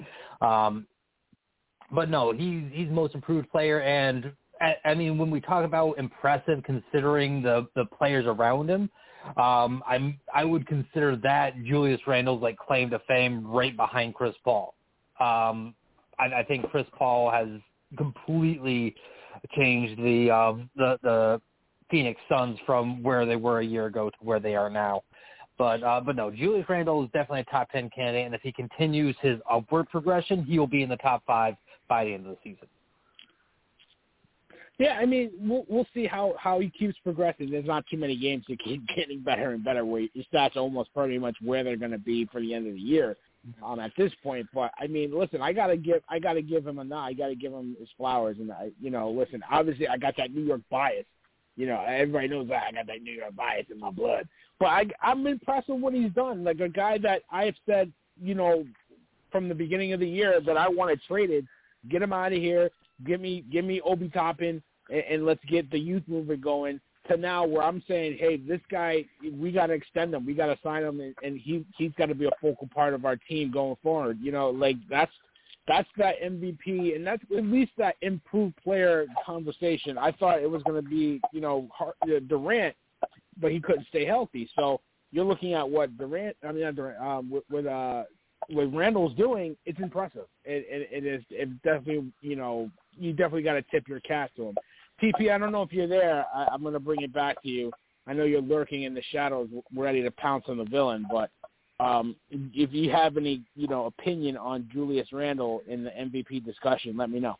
But no, he's most improved player, and I mean, when we talk about impressive, considering the players around him, I would consider that Julius Randle's like claim to fame right behind Chris Paul. I think Chris Paul has completely changed the Phoenix Suns from where they were a year ago to where they are now. But no, Julius Randle is definitely a top 10 candidate, and if he continues his upward progression, he will be in the top 5 by the end of the season. Yeah, I mean, we'll see how he keeps progressing. There's not too many games to keep getting better and better. Where his stats are almost pretty much where they're going to be for the end of the year. At this point, but I mean, listen, I gotta give him a nod. I gotta give him his flowers, and listen, obviously, I got that New York bias. You know, everybody knows that I got that New York bias in my blood. But I'm impressed with what he's done. Like a guy that I have said, you know, from the beginning of the year that I wanted traded. Get him out of here. Give me Obi Toppin, and let's get the youth movement going. To now where I'm saying, hey, this guy, we got to extend him. We got to sign him, and he's got to be a focal part of our team going forward. You know, like that's that MVP, and that's at least that improved player conversation. I thought it was going to be, you know, Durant, but he couldn't stay healthy. So you're looking at what what Randle's doing. It's impressive. It definitely, you know, you definitely got to tip your cap to him. TP, I don't know if you're there. I'm going to bring it back to you. I know you're lurking in the shadows, ready to pounce on the villain. But if you have any, you know, opinion on Julius Randle in the MVP discussion, let me know.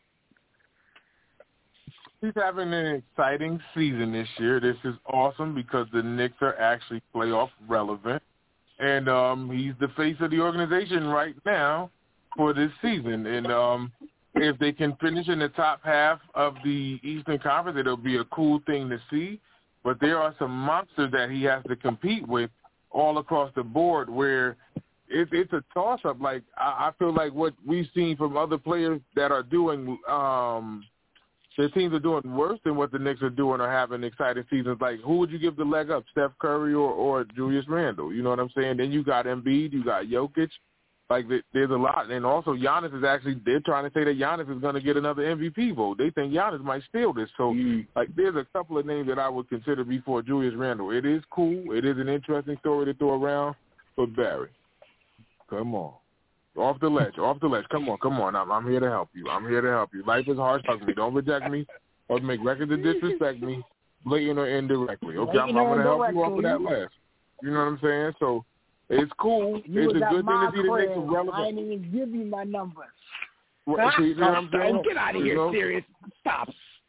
He's having an exciting season this year. This is awesome because the Knicks are actually playoff relevant, and he's the face of the organization right now for this season. And if they can finish in the top half of the Eastern Conference, it'll be a cool thing to see. But there are some monsters that he has to compete with all across the board where it's a toss-up. Like, I feel like what we've seen from other players that are doing the teams are doing worse than what the Knicks are doing or having exciting seasons. Like, who would you give the leg up, Steph Curry or Julius Randle? You know what I'm saying? Then you got Embiid, you got Jokic. Like, there's a lot. And also, Giannis is actually – they're trying to say that Giannis is going to get another MVP vote. They think Giannis might steal this. So, like, there's a couple of names that I would consider before Julius Randle. It is cool. It is an interesting story to throw around. But, Barry, come on. Off the ledge. Come on. I'm here to help you. Life is harsh. Hug me. Don't reject me or make records to disrespect me, blatant or indirectly. Okay, I'm going to help you off of that last. You know what I'm saying? So, it's cool. It's a good thing to see the Knicks relevant. I didn't even give you my numbers. Well, so you know what I'm saying? Get out of here, Sirius. Stop.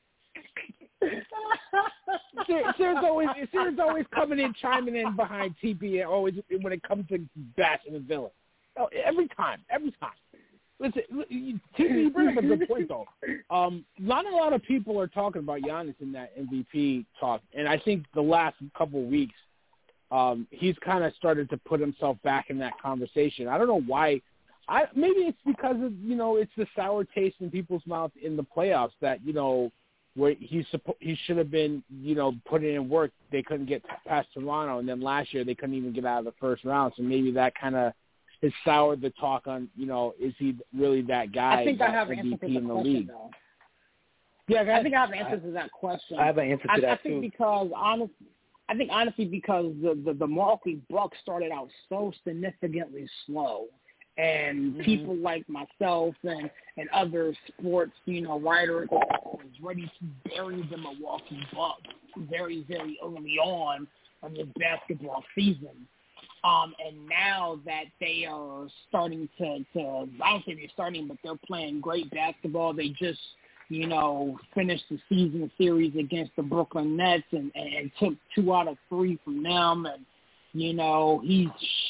Sirius always coming in, chiming in behind TP, always when it comes to bashing the villain. Oh, every time. Listen, TP, you bring up a good point, though. Not a lot of people are talking about Giannis in that MVP talk, and I think the last couple of weeks, he's kind of started to put himself back in that conversation. I don't know why. Maybe it's because of, it's the sour taste in people's mouth in the playoffs that, where he should have been, putting in work. They couldn't get past Toronto, and then last year they couldn't even get out of the first round. So maybe that kind of has soured the talk on, is he really that guy? I think I have an answer to the question, though. Yeah, I think I have an answer to that question. I have an answer to that, too. I think honestly because the Milwaukee Bucks started out so significantly slow, and people like myself and other sports, writers was ready to bury the Milwaukee Bucks very, very early on in the basketball season. And now that they are starting to I don't say they're starting, but they're playing great basketball. They just, finished the season series against the Brooklyn Nets and took 2 out of 3 from them. And, he's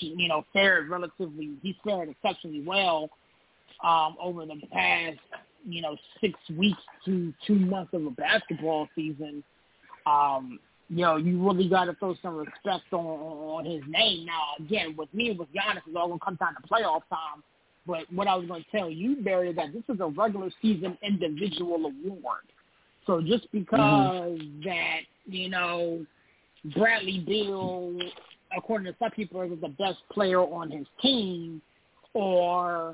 fared exceptionally well over the past, 6 weeks to 2 months of a basketball season. You really got to throw some respect on his name. Now, again, with me, with Giannis, it's all going to come down to playoff time. But what I was going to tell you, Barry, is that this is a regular season individual award. So just because that, Bradley Beal, according to some people, is the best player on his team, or,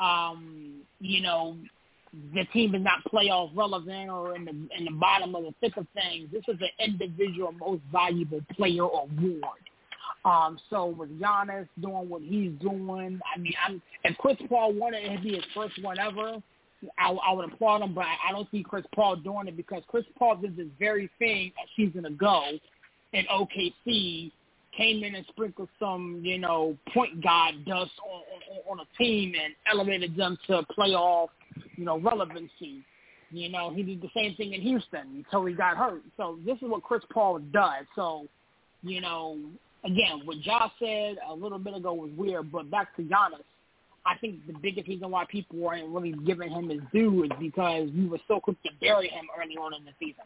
the team is not playoff relevant or in the bottom of the thick of things, this is an individual most valuable player award. So with Giannis doing what he's doing, if Chris Paul wanted it to be his first one ever, I would applaud him, but I don't see Chris Paul doing it because Chris Paul did this very thing a season ago in OKC, came in and sprinkled some, point guard dust on a team and elevated them to playoff, relevancy. He did the same thing in Houston until he got hurt. So this is what Chris Paul does. So, again, what Josh said a little bit ago was weird, but back to Giannis, I think the biggest reason why people weren't really giving him his due is because we were so quick to bury him early on in the season.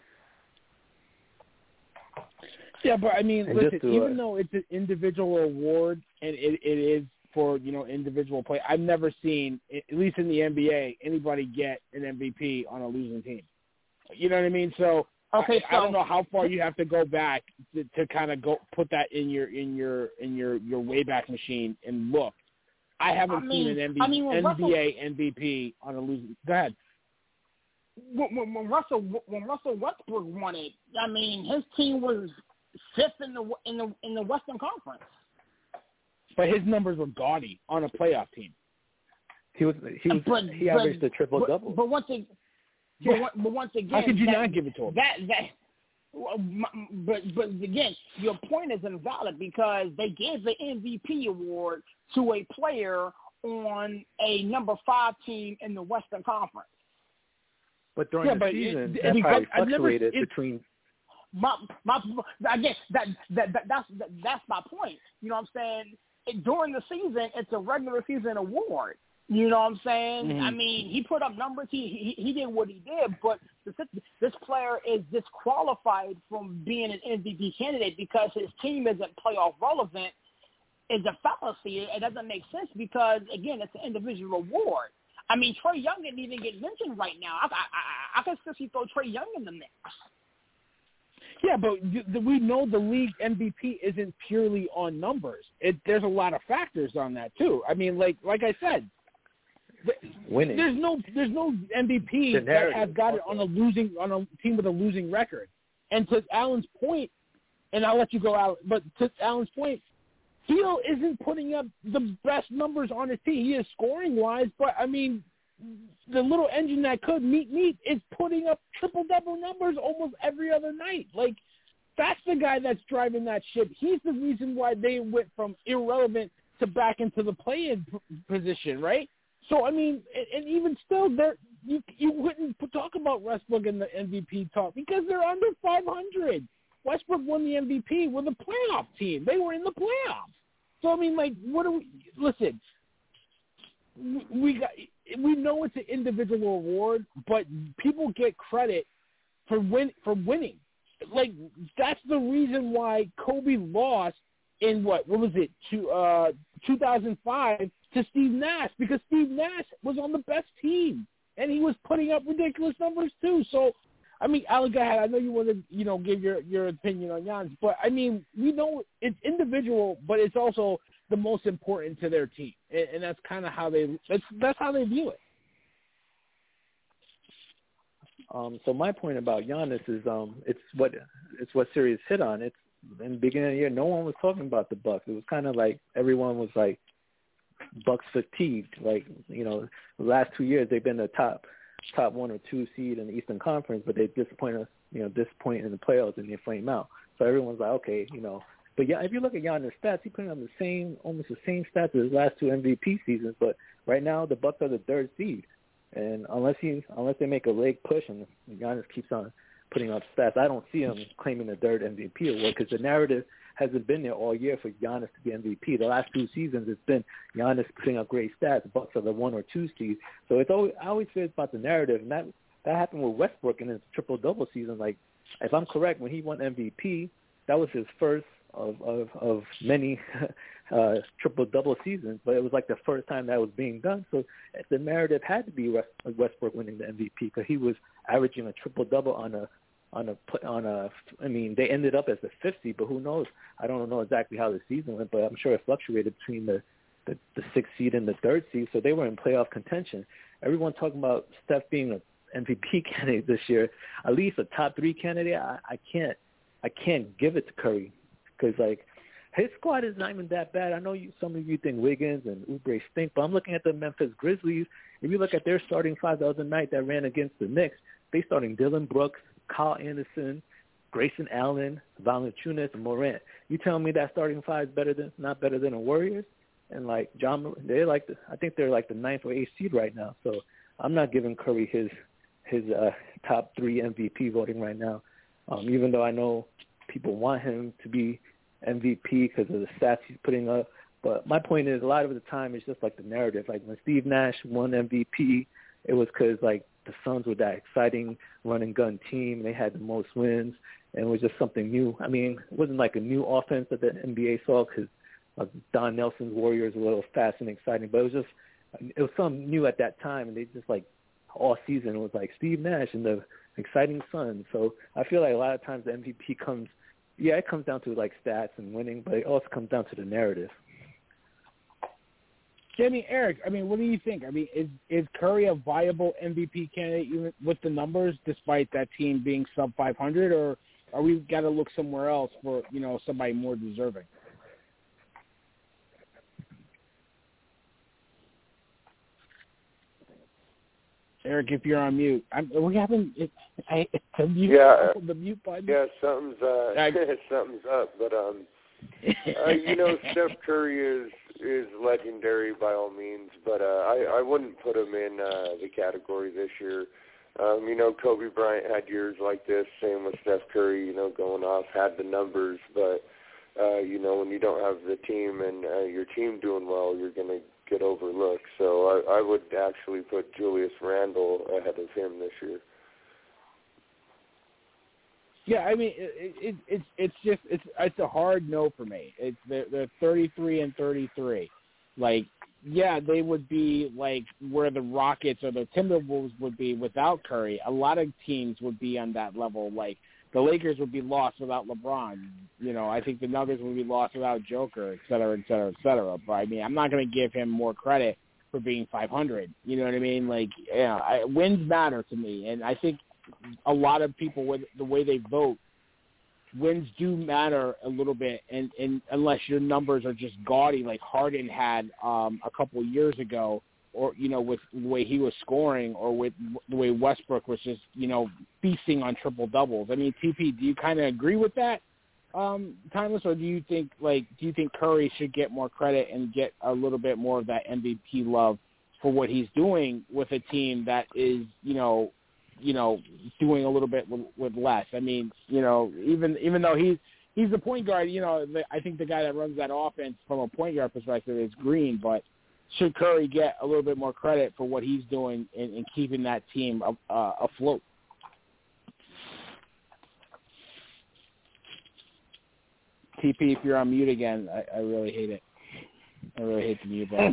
Yeah, but listen, even though it's an individual award and it is for, individual play, I've never seen, at least in the NBA, anybody get an MVP on a losing team. You know what I mean? So, okay, I don't know how far you have to go back to kind of go put that in your Wayback Machine and look. I haven't seen an NBA MVP on a losing. Go ahead. When Russell Westbrook won it, his team was 5th in the Western Conference. But his numbers were gaudy on a playoff team. He averaged a triple double. But once again, how could you not give it to him? But again, your point is invalid because they gave the MVP award to a player on a number 5 team in the Western Conference. But during the season, that probably fluctuated between. Again, that's my point. You know what I'm saying? During the season, it's a regular season award. You know what I'm saying? Mm-hmm. He put up numbers. He did what he did, but this player is disqualified from being an MVP candidate because his team isn't playoff relevant. Is a fallacy. It doesn't make sense because, again, it's an individual award. I mean, Trae Young didn't even get mentioned right now. I can still throw Trae Young in the mix. Yeah, but we know the league MVP isn't purely on numbers. There's a lot of factors on that too. I mean, like I said, winning. There's no MVP that has got it on a team with a losing record. And to Alan's point, and I'll let you go out, but to Alan's point, Hield isn't putting up the best numbers on his team. He is scoring wise, but I mean, the little engine that could meet is putting up triple-double numbers almost every other night. Like, that's the guy that's driving that ship. He's the reason why they went from irrelevant to back into the play-in position, right? So, I mean, and even still, you wouldn't talk about Westbrook in the MVP talk because they're under 500. Westbrook won the MVP with a playoff team. They were in the playoffs. So, I mean, like, listen, we know it's an individual award, but people get credit for winning. Like, that's the reason why Kobe lost in what was it, 2005 to Steve Nash, because Steve Nash was on the best team, and he was putting up ridiculous numbers too. So, I mean, Alan, go ahead. I know you want to, give your opinion on Giannis, but I mean, we know it's individual, but it's also the most important to their team, and that's kind of how that's how they view it. So my point about Giannis is it's what Sirius hit on. It's in the beginning of the year, no one was talking about the Bucks. It was kind of like everyone was like Bucks fatigued. Like, the last 2 years they've been the top 1 or 2 seed in the Eastern Conference, but they disappoint us, this point in the playoffs and they flame out. So everyone's like, okay, But yeah, if you look at Giannis' stats, he's putting on almost the same stats as his last 2 MVP seasons. But right now, the Bucks are the 3rd seed, and unless they make a leg push and Giannis keeps on putting up stats, I don't see him claiming the 3rd MVP award because the narrative hasn't been there all year for Giannis to be MVP. The last 2 seasons, it's been Giannis putting up great stats. The Bucks are the 1 or 2 seed. So I always feel it's about the narrative, and that happened with Westbrook in his triple-double season. Like, if I'm correct, when he won MVP, that was his first of many triple-double seasons, but it was like the first time that was being done. So the narrative had to be Westbrook winning the MVP because he was averaging a triple-double on a. I mean, they ended up as the 5th seed, but who knows? I don't know exactly how the season went, but I'm sure it fluctuated between the 6th seed and the 3rd seed, so they were in playoff contention. Everyone talking about Steph being an MVP candidate this year, at least a top 3 candidate. I can't give it to Curry because, like, his squad is not even that bad. I know some of you think Wiggins and Oubre stink, but I'm looking at the Memphis Grizzlies. If you look at their starting 5 the other night that ran against the Knicks, they starting Dylan Brooks, Kyle Anderson, Grayson Allen, Valanciunas, and Morant. You telling me that starting 5 is not better than the Warriors? And like I think they're like the 9th or 8th seed right now. So I'm not giving Curry his top 3 MVP voting right now. Even though I know people want him to be MVP because of the stats he's putting up. But my point is, a lot of the time it's just like the narrative. Like when Steve Nash won MVP, it was because like the Suns were that exciting run-and-gun team. They had the most wins, and it was just something new. I mean, it wasn't like a new offense that the NBA saw because Don Nelson's Warriors were a little fast and exciting, but it was something new at that time, and they just like all season it was like Steve Nash and the exciting Suns. So I feel like a lot of times the MVP comes down to like stats and winning, but it also comes down to the narrative. Jamie, Eric, I mean, what do you think? I mean, is Curry a viable MVP candidate even with the numbers, despite that team being sub 500, or are we got to look somewhere else for somebody more deserving? Eric, if you're on mute, we haven't. The mute button. Yeah, something's up. But Steph Curry is legendary by all means, but I wouldn't put him in the category this year. Kobe Bryant had years like this. Same with Steph Curry. Going off, had the numbers, but when you don't have the team and your team doing well, you're going to get overlooked. So I would actually put Julius Randle ahead of him this year. Yeah, I mean, it's a hard no for me. They're 33 and 33. Like, they would be like where the Rockets or the Timberwolves would be without Curry. A lot of teams would be on that level. Like the Lakers would be lost without LeBron. I think the Nuggets would be lost without Joker, et cetera, et cetera, et cetera. But, I mean, I'm not going to give him more credit for being 500. You know what I mean? Like, wins matter to me. And I think a lot of people, with the way they vote, wins do matter a little bit, and unless your numbers are just gaudy like Harden had a couple of years ago, or with the way he was scoring, or with the way Westbrook was just feasting on triple doubles. I mean, TP, do you kind of agree with that, Timeless, or do you think Curry should get more credit and get a little bit more of that MVP love for what he's doing with a team that is doing a little bit with less? I mean, even though he's the point guard, I think the guy that runs that offense from a point guard perspective is Green, but should Curry get a little bit more credit for what he's doing in keeping that team afloat? TP, if you're on mute again, I really hate it. I really hate the mute button.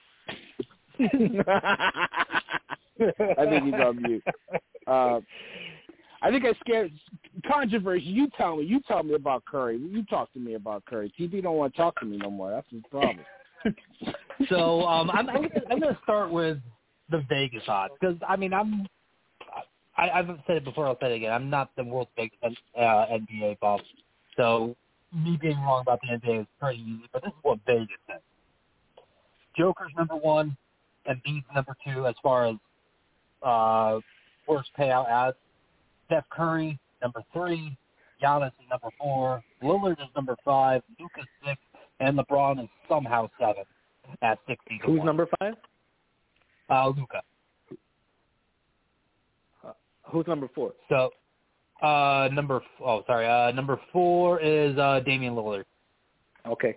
I think he's on mute. I think I scared controversy. You tell me about Curry. You talk to me about Curry. TP don't want to talk to me no more. That's his problem. So I'm going to start with the Vegas odds because I've said it before. I'll say it again. I'm not the world's biggest NBA buff, so me being wrong about the NBA is pretty easy. But this is what Vegas says. Joker's number 1, and Embiid's number 2 as far as worst payout as. Steph Curry, number 3. Giannis is number 4. Lillard is number 5. Luka's 6. And LeBron is somehow 7 at 60. Who's number 5? Luka. Who's number 4? So, number 4 is Damian Lillard. Okay.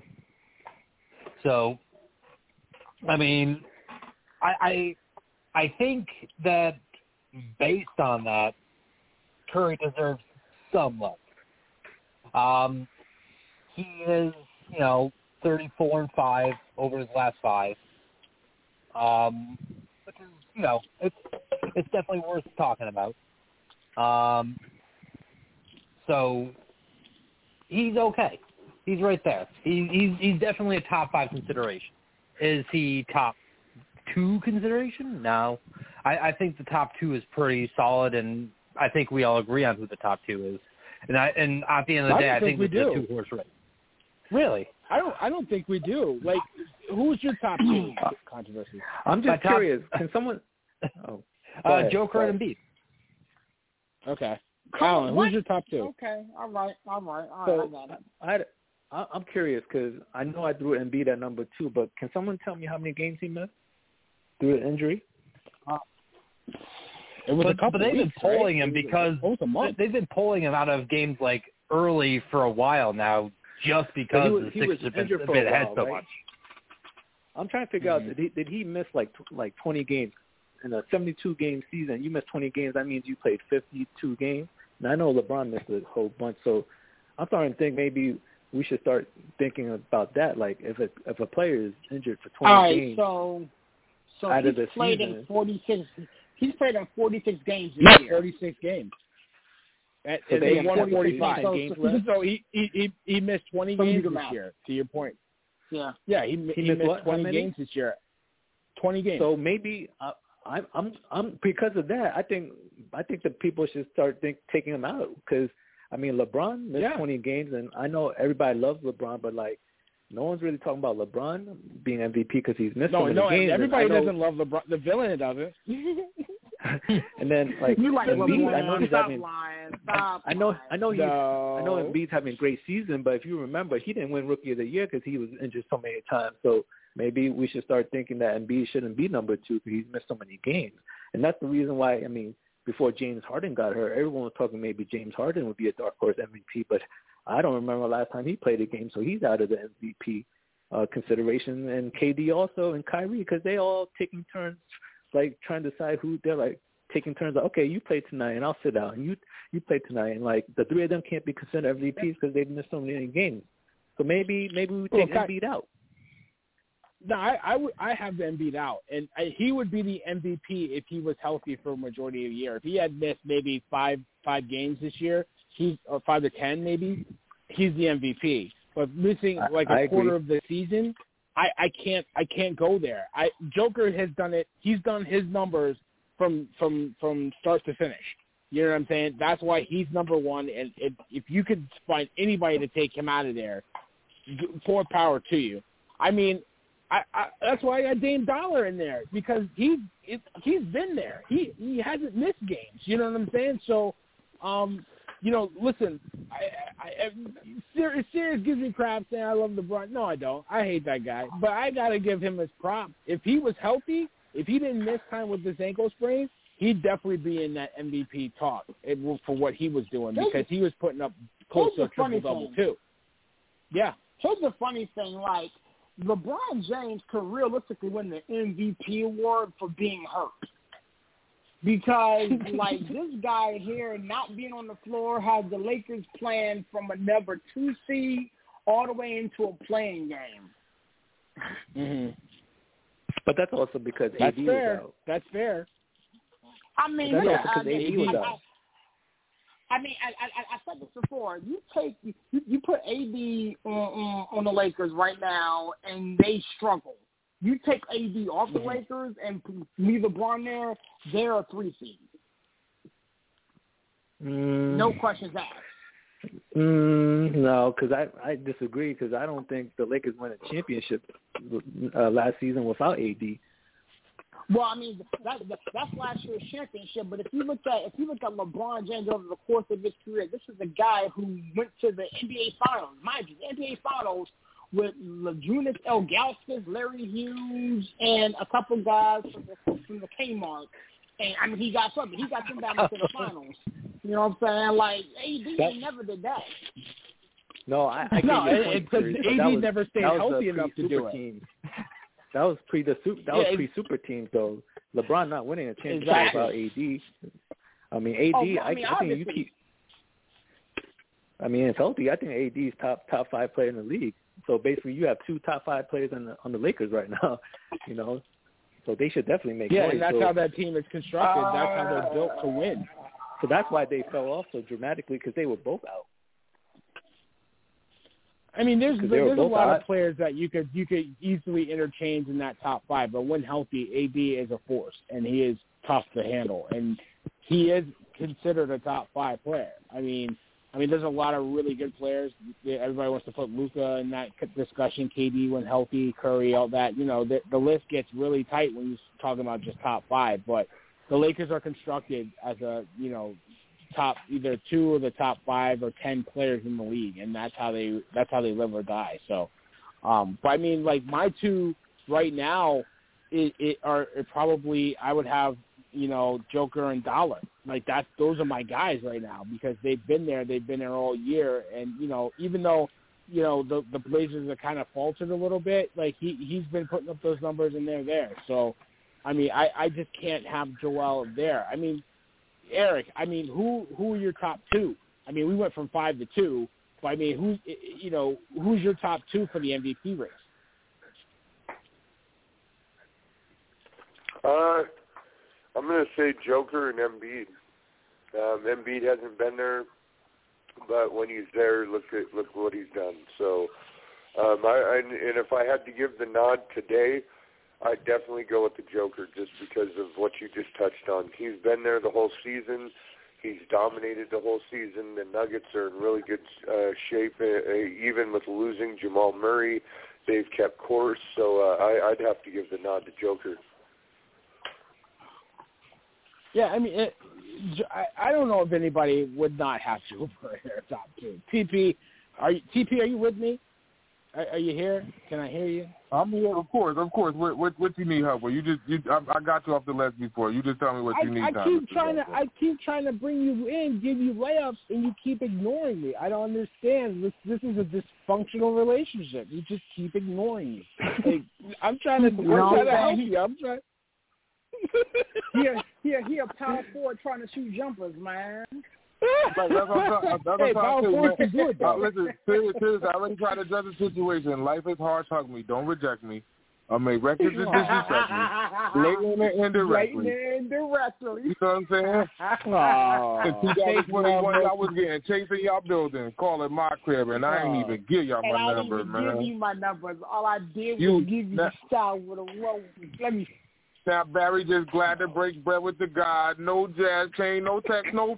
So, I mean, I think that based on that, Curry deserves some love. He is, 34-5 over his last 5. Which is, it's definitely worth talking about. So he's okay. He's right there. He's definitely a top 5 consideration. Is he top 2 consideration? No. I think the top 2 is pretty solid, and I think we all agree on who the top 2 is. And at the end of the day, I think it's a 2-horse race. Really? I don't think we do. Like, who's your top 2 controversy? I'm just curious. Can someone? Oh, Joker and Embiid. Okay. Alan, who's your top 2? Okay. All right. So I'm curious because I know I threw Embiid at number 2, but can someone tell me how many games he missed through the injury? It was a couple. But they've been polling right? him because they've been polling him out of games like early for a while now, just because the Sixers have been ahead so much. I'm trying to figure out did he miss like 20 games in a 72-game season? You missed 20 games. That means you played 52 games. And I know LeBron missed a whole bunch, so I'm starting to think maybe we should start thinking about that. Like if a player is injured for 20 games, so out of the he's played season, in 46. He's played in 46 games this year. 46 games. So they won 45. So he missed 20 games this year. To your point. Yeah. Yeah, he missed 20 games this year. 20 games. So maybe I'm because of that. I think the people should start taking him out because LeBron missed 20 games, and I know everybody loves LeBron, but like no one's really talking about LeBron being MVP because he's missed so many games. Everybody doesn't love LeBron. The villain doesn't. And then like you like Embiid, I know he's Stop having. lying. I know Embiid's having a great season, but if you remember, he didn't win Rookie of the Year because he was injured so many times. So maybe we should start thinking that Embiid shouldn't be number 2 because he's missed so many games, and that's the reason why. Before James Harden got hurt, everyone was talking maybe James Harden would be a dark horse MVP, but I don't remember last time he played a game, so he's out of the MVP consideration. And KD also and Kyrie, because they all taking turns, like trying to decide who they're like taking turns. Like, okay, you play tonight, and I'll sit out, and you play tonight, and like the 3 of them can't be considered MVPs because they've missed so many games. So maybe we take Embiid out. No, I have Embiid out, and he would be the MVP if he was healthy for a majority of the year. If he had missed maybe five games this year, or 5 to 10 maybe, he's the MVP. But missing like a quarter of the season, I can't go there. Joker has done it. He's done his numbers from start to finish. You know what I'm saying? That's why he's number one. And if you could find anybody to take him out of there, more power to you. I mean, that's why I got Dame Dollar in there, because he's been there. He hasn't missed games. You know what I'm saying? So, listen, Sirius gives me crap saying I love LeBron. No, I don't. I hate that guy. But I got to give him his props. If he was healthy, if he didn't miss time with this ankle sprain, he'd definitely be in that MVP talk for what he was doing, because he was putting up close to a triple-double too. Yeah. Here's the funny thing, like, LeBron James could realistically win the MVP award for being hurt. Because, like, this guy here not being on the floor had the Lakers playing from a number 2 seed all the way into a playing game. Mm-hmm. But that's also because AD was out. That's fair. I mean, that's also because AD was out. I said this before. You put AD on the Lakers right now, and they struggle. You take AD off the Lakers and leave LeBron there, they're a 3 seed. No questions asked. No, because I disagree, because I don't think the Lakers won a championship last season without AD. Well, I mean, that's last year's championship. But if you look at LeBron James over the course of his career, this is a guy who went to the NBA Finals. Mind you, the NBA Finals with Lajunas Ilgauskas, Larry Hughes, and a couple guys from the Kmart. And I mean, he got them down to the finals. You know what I'm saying? Like, AD never did that. No, I because AD never stayed healthy enough to do it. That was pre-super teams, though. LeBron not winning a championship without AD. I mean, AD. I think you keep. I mean, it's healthy. I think AD is top 5 player in the league. So basically, you have 2 top 5 players on the Lakers right now. You know, so they should definitely make noise. And that's how that team is constructed. That's how they're built to win. So that's why they fell off so dramatically, because they were both out. I mean, there's a lot of players that you could easily interchange in that top 5, but when healthy, AD is a force, and he is tough to handle, and he is considered a top 5 player. I mean, there's a lot of really good players. Everybody wants to put Luka in that discussion. KD when healthy, Curry, all that. You know, the list gets really tight when you're talking about just top 5. But the Lakers are constructed as a top either 2 of the top 5 or 10 players in the league, and that's how they live or die. So, but I mean, like my 2 right now, are probably I would have Joker and Dollar. Like those are my guys right now, because they've been there all year, and even though the Blazers are kind of faltered a little bit, like he's been putting up those numbers and they're there. So, I mean, I just can't have Joel there. I mean, Eric, who are your top 2? I mean, we went from 5 to 2, but I mean, who's your top 2 for the MVP race? I'm going to say Joker and Embiid. Embiid hasn't been there, but when he's there, look what he's done. So, and if I had to give the nod today, I'd definitely go with the Joker, just because of what you just touched on. He's been there the whole season. He's dominated the whole season. The Nuggets are in really good shape, even with losing Jamal Murray. They've kept course, so I'd have to give the nod to Joker. Yeah, I mean, I don't know if anybody would not have to for their top 2. TP, are you with me? Are you here? Can I hear you? I'm here, of course. What you need help with? I got you off the list before. You just tell me what you need. I keep trying to bring you in, give you layups, and you keep ignoring me. I don't understand. This is a dysfunctional relationship. You just keep ignoring me. Like, I'm trying to help you. I'm trying. He a power forward trying to shoot jumpers, man. That's power forward can do it, though. Listen, seriously, I already tried to judge the situation. Life is harsh. Hug me. Don't reject me. I make reckless and disrespectful, blatantly and indirectly. You know what I'm saying? In 2021, y'all was getting chasing y'all building, calling my crib, and I ain't even give y'all my number, man. I didn't give you my numbers. All I did was give you the style with a roll. Let me. Now Barry just glad to break bread with the God. No jazz chain, no text, no.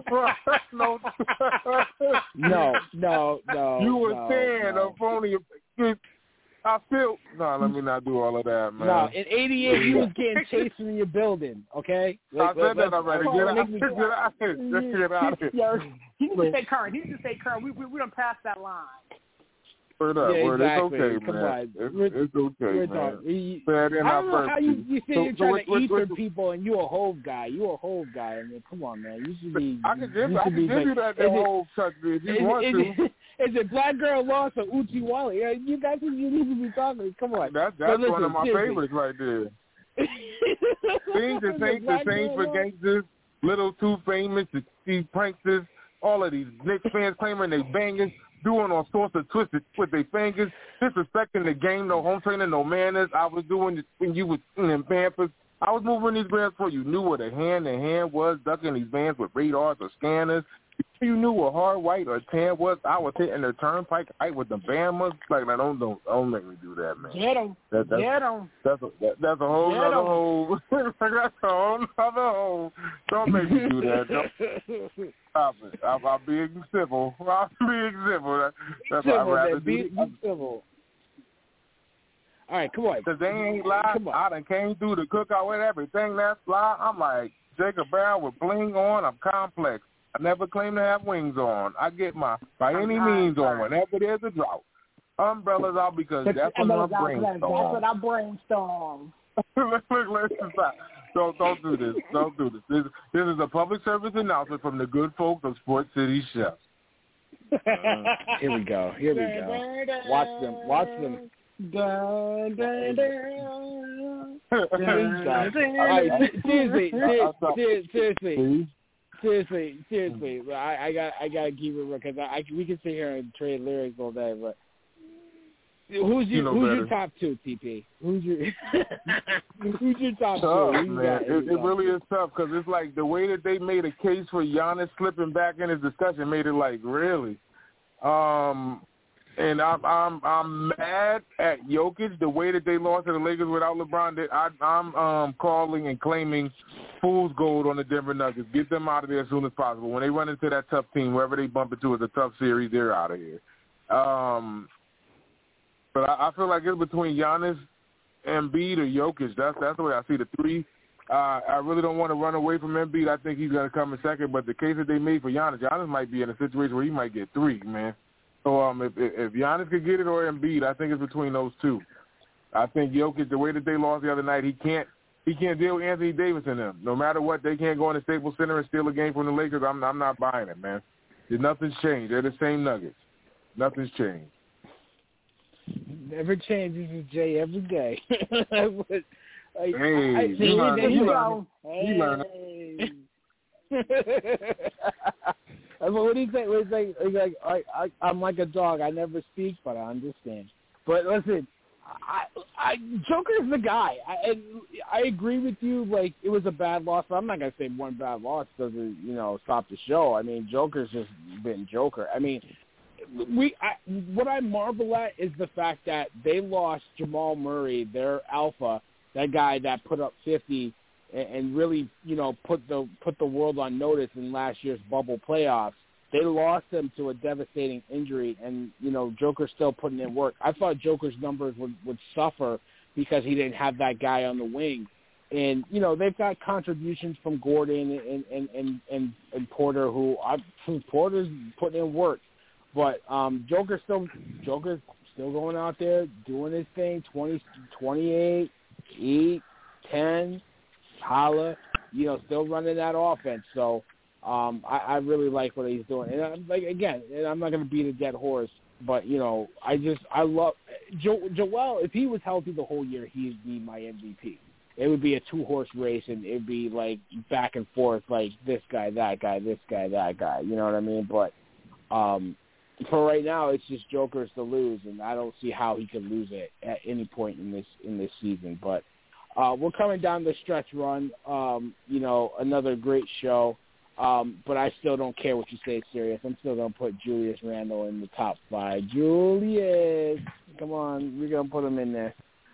No. You were saying a phony. I feel let me not do all of that, man. No, in '88 you was getting chased in your building, okay? I said that already. Get out of here. Yo, he needs to stay current. We done passed that line. Word up, exactly. It's okay, Come man. on. It's okay, man. I don't know how you say you're trying to eat for people and you're a Hove guy. You're a Hove guy. I mean, come on, man. You should be. I can give you that Hove touch if you want to. Is it Black Girl Lost or Uchi Wally? You guys you need to be talking. Come on. That's one of my favorites right there. Things the Saints for Gangsters, Little Too Famous, these pranksters, all of these Knicks fans claiming they bangers, doing all sorts of twisted with their fingers, disrespecting the game, no home training, no manners. I was doing it when you was in Pampers. I was moving these bands for you. Knew what a hand was, ducking these bands with radars or scanners. You knew what hard white or tan was. I was hitting the turnpike right with the Bama's. Like, don't make me do that, man. Get them. That's a whole other hole. That's a whole other hole. Don't make me do that. Stop it. I'll be civil. That's what I'd rather do. Be civil. All right, come on. Because they ain't lied. I done came through the cookout with everything that's fly. I'm like Jacob Brown with bling on. I'm complex. I never claim to have wings on. I get my by any means on whenever there's a drought. Umbrellas out because that's when I brainstorm. That's what I brainstorm. Listen, don't do this. Don't do this. This is a public service announcement from the good folks of Sports City Chefs. Here we go. Watch them. All right, seriously. I gotta keep it real because we can sit here and trade lyrics all day. But who's your top two, TP? Who's your top two? Man, it really is tough because it's like the way that they made a case for Giannis slipping back in his discussion made it like really. And I'm mad at Jokic the way that they lost to the Lakers without LeBron. I'm calling and claiming fool's gold on the Denver Nuggets. Get them out of there as soon as possible. When they run into that tough team, wherever they bump into is a tough series, they're out of here. But I feel like it's between Giannis, Embiid, or Jokic. That's the way I see the three. I really don't want to run away from Embiid. I think he's going to come in second. But the case that they made for Giannis might be in a situation where he might get three, man. So if Giannis could get it or Embiid, I think it's between those two. I think Jokic, the way that they lost the other night, he can't deal with Anthony Davis and them. No matter what, they can't go in the Staples Center and steal a game from the Lakers. I'm not buying it, man. Nothing's changed. They're the same Nuggets. Nothing's changed. Never changes, Jay, every day. You learn. What do you think? It's like I'm like a dog. I never speak, but I understand. But listen, Joker's the guy. I agree with you. Like, it was a bad loss, but I'm not gonna say one bad loss doesn't stop the show. I mean, Joker's just been Joker. I mean, what I marvel at is the fact that they lost Jamal Murray, their alpha, that guy that put up 50 and really, put the world on notice in last year's bubble playoffs. They lost him to a devastating injury, and, Joker's still putting in work. I thought Joker's numbers would suffer because he didn't have that guy on the wing. And, they've got contributions from Gordon and Porter, Porter's putting in work. But Joker's still going out there doing his thing, 20, 28, 8, 10, holla, still running that offense. So I really like what he's doing. And I'm not going to beat a dead horse, but I love Joel. If he was healthy the whole year, he'd be my MVP. It would be a 2-horse race, and it'd be like back and forth, like this guy, that guy, this guy, that guy. You know what I mean? But for right now, it's just Joker's to lose, and I don't see how he could lose it at any point in this season. But we're coming down the stretch run. Another great show. But I still don't care what you say, Sirius. I'm still going to put Julius Randle in the top 5. Julius, come on, we're going to put him in there.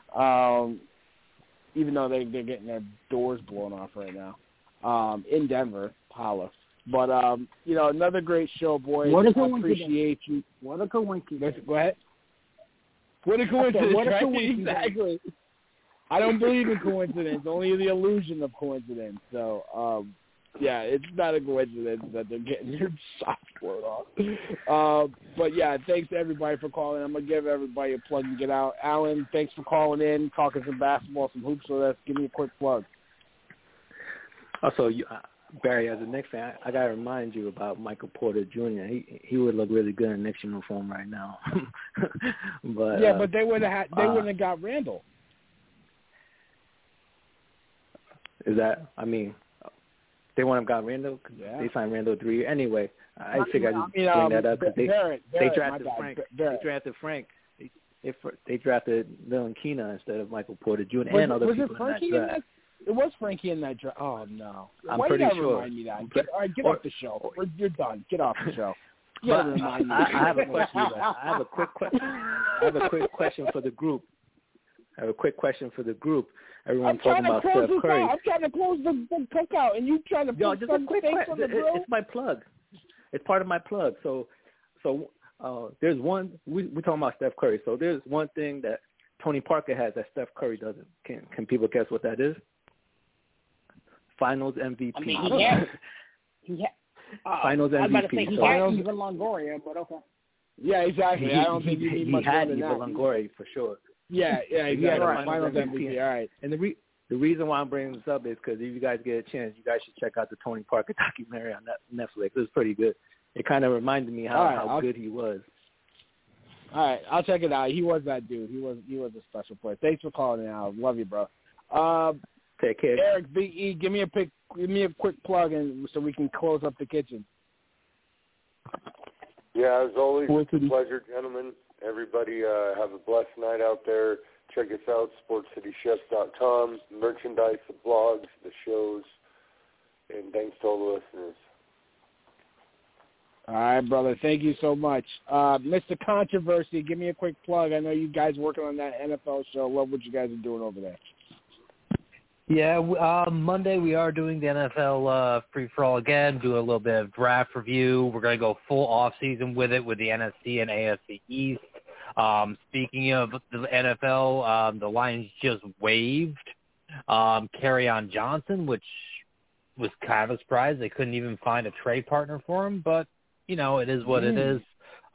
Even though they're getting their doors blown off right now in Denver, holla. But, another great show, boys. What a I appreciate you. What a coincidence. Go ahead. What a coincidence, what a right? coincidence. Exactly. I don't believe in coincidence, only the illusion of coincidence. So, yeah, it's not a coincidence that they're getting their socks blown off. But, yeah, thanks to everybody for calling. I'm going to give everybody a plug and get out. Alan, thanks for calling in, talking some basketball, some hoops with us. Give me a quick plug. Also, Barry, as a Knicks fan, I got to remind you about Michael Porter Jr. He would look really good in Knicks uniform right now. But they wouldn't have got Randall. Is that? I mean, they wouldn't have got Randall. Yeah. They signed Randall 3 years anyway. I think I just bring that up because they drafted Frank. They drafted Frank. They drafted Dylan Keena instead of Michael Porter Jr. and other people in that draft. It was Frankie in that draft. Oh, no. I'm Why pretty you gotta sure. Remind me that? Get off the show. You're done. Get off the show. I have a question. I have a quick question. I have a quick question for the group. Everyone talking about Steph Curry. I'm trying to close the cookout, and you trying to put some things on the grill? It's my plug. It's part of my plug. So there's one. We're talking about Steph Curry. So there's one thing that Tony Parker has that Steph Curry doesn't. Can people guess what that is? Finals MVP. I mean, Finals MVP. I was about to say he had Eva Longoria, but okay. Yeah, exactly. I don't think you need much more than that. He had Eva Longoria for sure. Yeah, exactly. He had Finals MVP. All right. And the reason why I'm bringing this up is because if you guys get a chance, you guys should check out the Tony Parker documentary on Netflix. It was pretty good. It kind of reminded me how good he was. All right, I'll check it out. He was that dude. He was a special player. Thanks for calling in, Al. Love you, bro. Take care. Eric, Big E, give me a quick plug and so we can close up the kitchen. Yeah, as always, it's a pleasure, gentlemen. Everybody have a blessed night out there. Check us out, sportcitychefs.com, merchandise, the blogs, the shows, and thanks to all the listeners. All right, brother. Thank you so much. Mr. Controversy, give me a quick plug. I know you guys working on that NFL show. Love what you guys are doing over there. Yeah, Monday we are doing the NFL free-for-all again, do a little bit of draft review. We're going to go full off-season with it with the NFC and AFC East. Speaking of the NFL, the Lions just waived Kerryon Johnson, which was kind of a surprise. They couldn't even find a trade partner for him, but, it is what it is.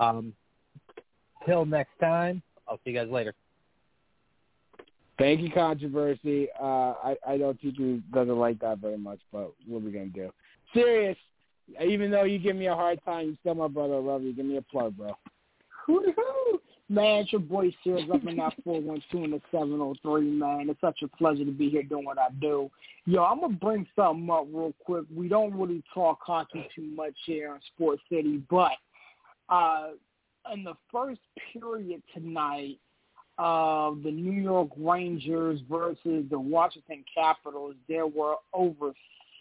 Till next time, I'll see you guys later. Thank you, Controversy. I know TP doesn't like that very much, but what are we going to do? Serious, even though you give me a hard time, you still my brother. I love you. Give me a plug, bro. Man, it's your boy Serious up in that 412 and the 703, man. It's such a pleasure to be here doing what I do. Yo, I'm going to bring something up real quick. We don't really talk hockey too much here on Sports City, but in the first period tonight, the New York Rangers versus the Washington Capitals, there were over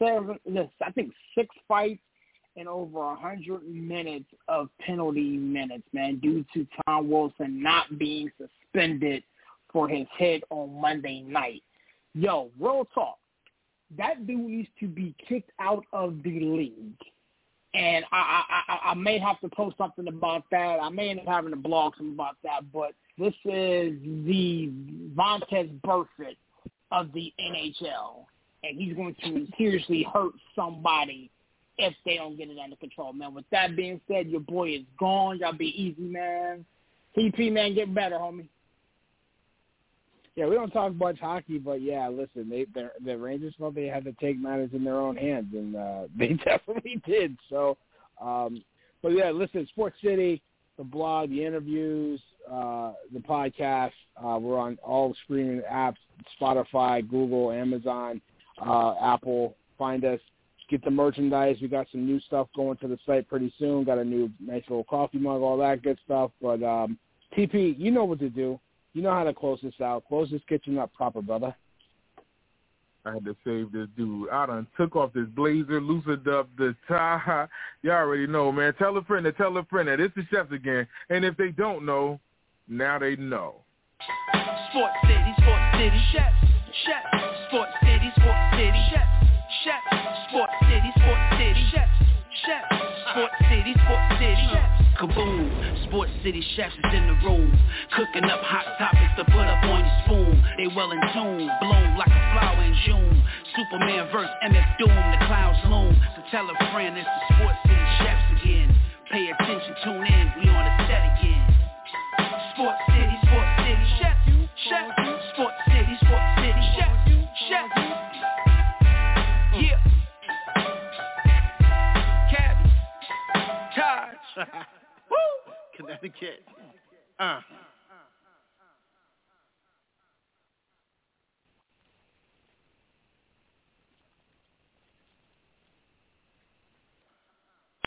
6 fights and over 100 minutes of penalty minutes, man, due to Tom Wilson not being suspended for his hit on Monday night. Yo, real talk. That dude needs to be kicked out of the league. And I may have to post something about that. I may end up having to blog something about that, but this is the Vontaze Burfict of the NHL, and he's going to seriously hurt somebody if they don't get it under control, man. With that being said, your boy is gone. Y'all be easy, man. TP, man, get better, homie. Yeah, we don't talk much hockey, but yeah, listen, the Rangers felt they had to take matters in their own hands, and they definitely did. So, but yeah, listen, Sports City, the blog, the interviews, the podcast, we're on all streaming apps, Spotify, Google, Amazon, Apple. Find us. get the merchandise. We got some new stuff going to the site pretty soon. Got a new nice little coffee mug, all that good stuff. But TP, you know what to do. You know how to close this out. Close this kitchen up proper, brother. I had to save this dude. I done took off this blazer, loosened up the tie. Y'all already know, man. Tell a friend. This the Chefs again. And if they don't know, now they know. Sports City, Chefs. Sports City, Chefs. Sports City, Chefs. Sports City, Chefs. Kaboom, Sports City Chefs is in the room, cooking up hot topics to put up on your spoon. They well in tune, bloom like a flower in June. Superman vs. MF Doom, the clouds loom. So tell a friend it's the Sports City Chefs again. Pay attention, tune in, we on the set again. Sports